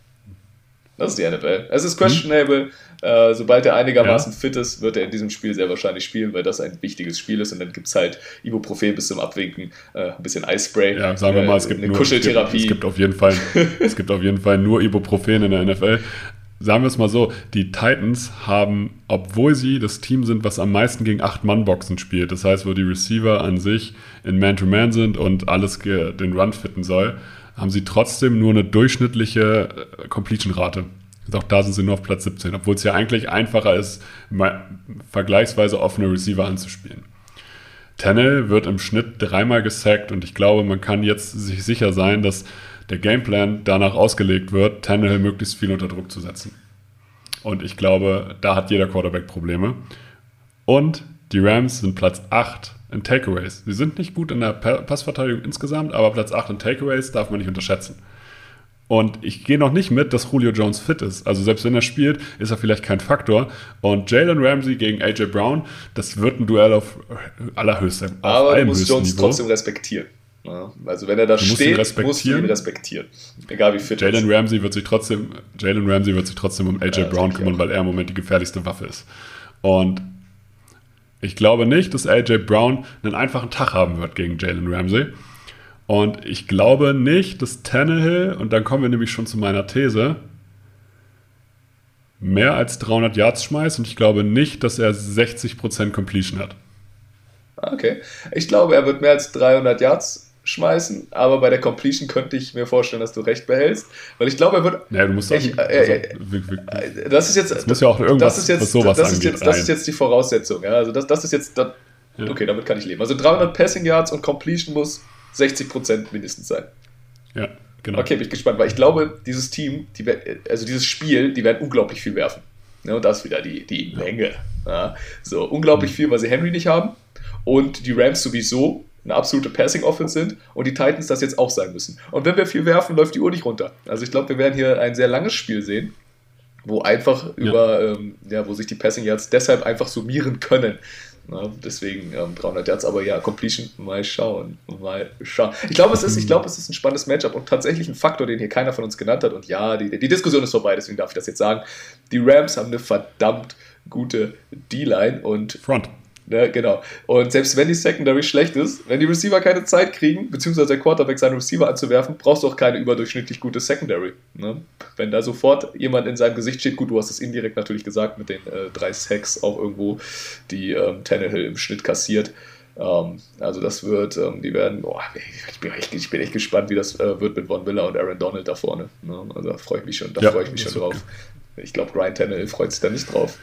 Das ist die N F L. Es ist questionable. Hm. Äh, sobald er einigermaßen ja. fit ist, wird er in diesem Spiel sehr wahrscheinlich spielen, weil das ein wichtiges Spiel ist. Und dann gibt es halt Ibuprofen bis zum Abwinken, äh, ein bisschen Eispray. Ja, sagen wir mal, es gibt eine nur, Kuscheltherapie. Es gibt, es gibt auf jeden Fall, es gibt auf jeden Fall nur Ibuprofen in der N F L. Sagen wir es mal so, die Titans haben, obwohl sie das Team sind, was am meisten gegen acht-Mann-Boxen spielt, das heißt, wo die Receiver an sich in Man-to-Man sind und alles den Run fitten soll, haben sie trotzdem nur eine durchschnittliche Completion-Rate. Auch da sind sie nur auf Platz siebzehn, obwohl es ja eigentlich einfacher ist, vergleichsweise offene Receiver anzuspielen. Tannehill wird im Schnitt dreimal gesackt und ich glaube, man kann jetzt sich sicher sein, dass der Gameplan danach ausgelegt wird, Tannehill möglichst viel unter Druck zu setzen. Und ich glaube, da hat jeder Quarterback Probleme. Und die Rams sind Platz acht in Takeaways. Sie sind nicht gut in der Passverteidigung insgesamt, aber Platz acht in Takeaways darf man nicht unterschätzen. Und ich gehe noch nicht mit, dass Julio Jones fit ist. Also selbst wenn er spielt, ist er vielleicht kein Faktor. Und Jalen Ramsey gegen A J Brown, das wird ein Duell auf allerhöchstem Niveau. Aber du musst Jones trotzdem respektieren. Ja, also wenn er da steht, musst du ihn respektieren. Egal wie fit er ist. Jalen Ramsey wird sich trotzdem, Jalen Ramsey wird sich trotzdem um A J ja, Brown kümmern, weil er im Moment die gefährlichste Waffe ist. Und ich glaube nicht, dass A J Brown einen einfachen Tag haben wird gegen Jalen Ramsey. Und ich glaube nicht, dass Tannehill, und dann kommen wir nämlich schon zu meiner These, mehr als dreihundert Yards schmeißt und ich glaube nicht, dass er sechzig Prozent Completion hat. Okay. Ich glaube, er wird mehr als dreihundert Yards schmeißen, aber bei der Completion könnte ich mir vorstellen, dass du recht behältst, weil ich glaube, er wird... Ja, du musst auch... Ich, äh, äh, das ist jetzt... Das muss ja auch irgendwas, das ist jetzt, was sowas das ist angeht. Jetzt, das ist jetzt die Voraussetzung. Ja? Also das, das ist jetzt... Das, ja. Okay, damit kann ich leben. Also dreihundert Passing Yards und Completion muss sechzig Prozent mindestens sein. Ja, genau. Okay, bin ich gespannt, weil ich glaube, dieses Team, die, also dieses Spiel, die werden unglaublich viel werfen. Ja, und das ist wieder die, die Menge. Ja, so, unglaublich viel, weil sie Henry nicht haben und die Rams sowieso eine absolute Passing-Offense sind und die Titans das jetzt auch sein müssen. Und wenn wir viel werfen, läuft die Uhr nicht runter. Also ich glaube, wir werden hier ein sehr langes Spiel sehen, wo einfach ja. über, ähm, ja, wo sich die Passing Yards deshalb einfach summieren können. Ja, deswegen ähm, dreihundert Yards, aber ja, Completion, mal schauen, mal schauen. Ich glaube, es ist, ich glaube, es ist ein spannendes Matchup und tatsächlich ein Faktor, den hier keiner von uns genannt hat. Und ja, die, die Diskussion ist vorbei, deswegen darf ich das jetzt sagen. Die Rams haben eine verdammt gute D-Line und Front. Ne, genau. Und selbst wenn die Secondary schlecht ist, wenn die Receiver keine Zeit kriegen, beziehungsweise der Quarterback seinen Receiver anzuwerfen, brauchst du auch keine überdurchschnittlich gute Secondary. Ne? Wenn da sofort jemand in seinem Gesicht steht, gut, du hast es indirekt natürlich gesagt, mit den äh, drei Sacks auch irgendwo, die ähm, Tannehill im Schnitt kassiert. Ähm, also das wird, ähm, die werden, boah, ich bin echt, ich bin echt gespannt, wie das äh, wird mit Von Miller und Aaron Donald da vorne. Ne? Also da freue ich mich schon, da ja, freue ich mich schon drauf. Okay. Ich glaube, Ryan Tannehill freut sich da nicht drauf.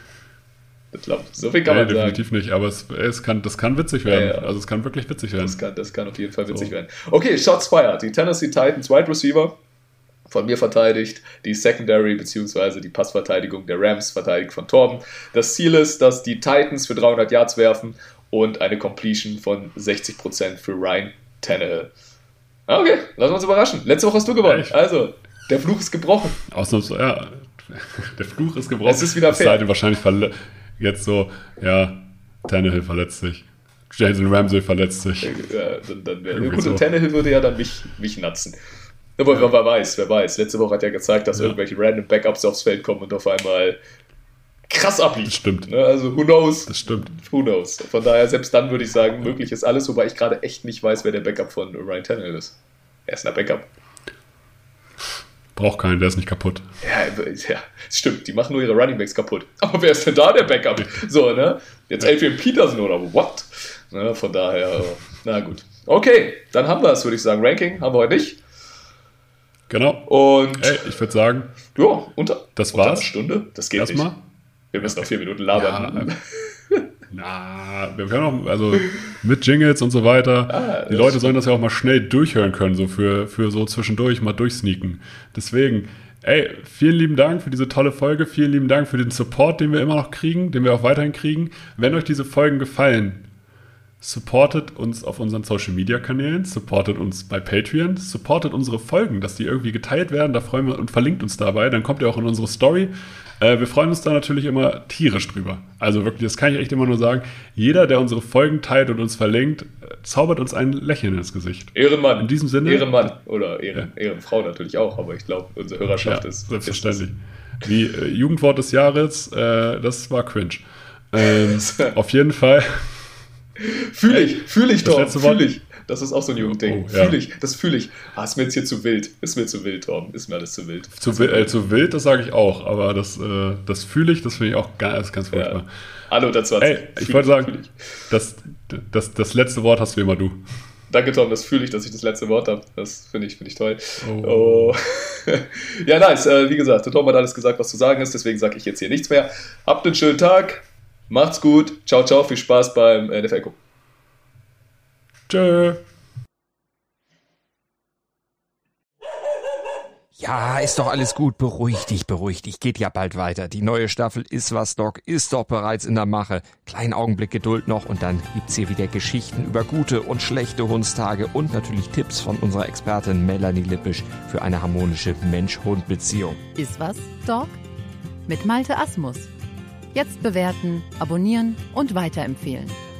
Ich glaube, so viel kann nee, man sagen. Definitiv nicht, aber es, es kann, das kann witzig werden. Ja, ja. Also es kann wirklich witzig werden. Das kann, das kann auf jeden Fall witzig so. werden. Okay, Shots fired. Die Tennessee Titans Wide Receiver von mir verteidigt, die Secondary bzw. die Passverteidigung der Rams verteidigt von Torben. Das Ziel ist, dass die Titans für dreihundert Yards werfen und eine Completion von sechzig Prozent für Ryan Tannehill. Okay, lassen wir uns überraschen. Letzte Woche hast du gewonnen. Ja, also, der Fluch ist gebrochen. Ausnahmsweise, ja. Der Fluch ist gebrochen. Es ist wieder fair. Es sei denn, wahrscheinlich verle- jetzt so, ja, Tannehill verletzt sich. Jason Ramsey verletzt sich. Ja, dann, dann wäre gut, so. Und Tannehill würde ja dann mich, mich natzen. Aber ja. wer weiß, wer weiß. Letzte Woche hat ja gezeigt, dass ja. irgendwelche random Backups aufs Feld kommen und auf einmal krass abliegt. Das stimmt. Also, who knows? Das stimmt. Who knows? Von daher, selbst dann würde ich sagen, möglich ist alles, wobei ich gerade echt nicht weiß, wer der Backup von Ryan Tannehill ist. Er ist ein Backup. Braucht keinen, der ist nicht kaputt. Ja, ja, stimmt, die machen nur ihre Runningbacks kaputt. Aber wer ist denn da der Backup? So, ne? Jetzt Adrian Peterson oder what? Ne, von daher, na gut. Okay, dann haben wir es, würde ich sagen. Ranking haben wir heute nicht. Genau. Und ey, ich würde sagen, ja, unter, das unter war's. eine Stunde. Das geht Erstmal. nicht. Wir müssen noch vier Minuten labern. Ja, na, wir können auch, also mit Jingles und so weiter. Ah, die Leute sollen das ja auch mal schnell durchhören können, so für, für so zwischendurch mal durchsneaken. Deswegen, ey, vielen lieben Dank für diese tolle Folge. Vielen lieben Dank für den Support, den wir immer noch kriegen, den wir auch weiterhin kriegen. Wenn euch diese Folgen gefallen, supportet uns auf unseren Social-Media-Kanälen, supportet uns bei Patreon, supportet unsere Folgen, dass die irgendwie geteilt werden, da freuen wir und verlinkt uns dabei, dann kommt ihr auch in unsere Story. Äh, wir freuen uns da natürlich immer tierisch drüber. Also wirklich, das kann ich echt immer nur sagen, jeder, der unsere Folgen teilt und uns verlinkt, zaubert uns ein Lächeln ins Gesicht. Ehrenmann. In diesem Sinne. Ehrenmann oder Ehren, ja. Ehrenfrau natürlich auch, aber ich glaube, unsere Hörerschaft ja, ist... selbstverständlich. Wie äh, Jugendwort des Jahres, äh, das war cringe. Ähm, auf jeden Fall... Fühle ich, fühle ich, Torben, fühle ich. Das ist auch so ein Jugendding. Oh, ja. Fühle ich, das fühle ich. Ah, ist mir jetzt hier zu wild. Ist mir zu wild, Torben. Ist mir alles zu wild. Zu, wild, äh, zu wild, das sage ich auch. Aber das, äh, das fühle ich, das finde ich auch ganz, ganz furchtbar. Ja. Hallo, das war's. Ey, ich fühl, wollte sagen, das, das, das letzte Wort hast wie immer du. Danke, Tom, das fühle ich, dass ich das letzte Wort habe. Das finde ich, find ich toll. Oh. Oh. Ja, nice. Äh, wie gesagt, der Tom hat alles gesagt, was zu sagen ist. Deswegen sage ich jetzt hier nichts mehr. Habt einen schönen Tag. Macht's gut. Ciao, ciao. Viel Spaß beim N F L gucken. Tschö. Ja, ist doch alles gut. Beruhig dich, beruhig dich. Geht ja bald weiter. Die neue Staffel Ist was, Doc ist doch bereits in der Mache. Kleinen Augenblick Geduld noch und dann gibt's hier wieder Geschichten über gute und schlechte Hundstage und natürlich Tipps von unserer Expertin Melanie Lippisch für eine harmonische Mensch-Hund-Beziehung. Ist was, Doc? Mit Malte Asmus. Jetzt bewerten, abonnieren und weiterempfehlen.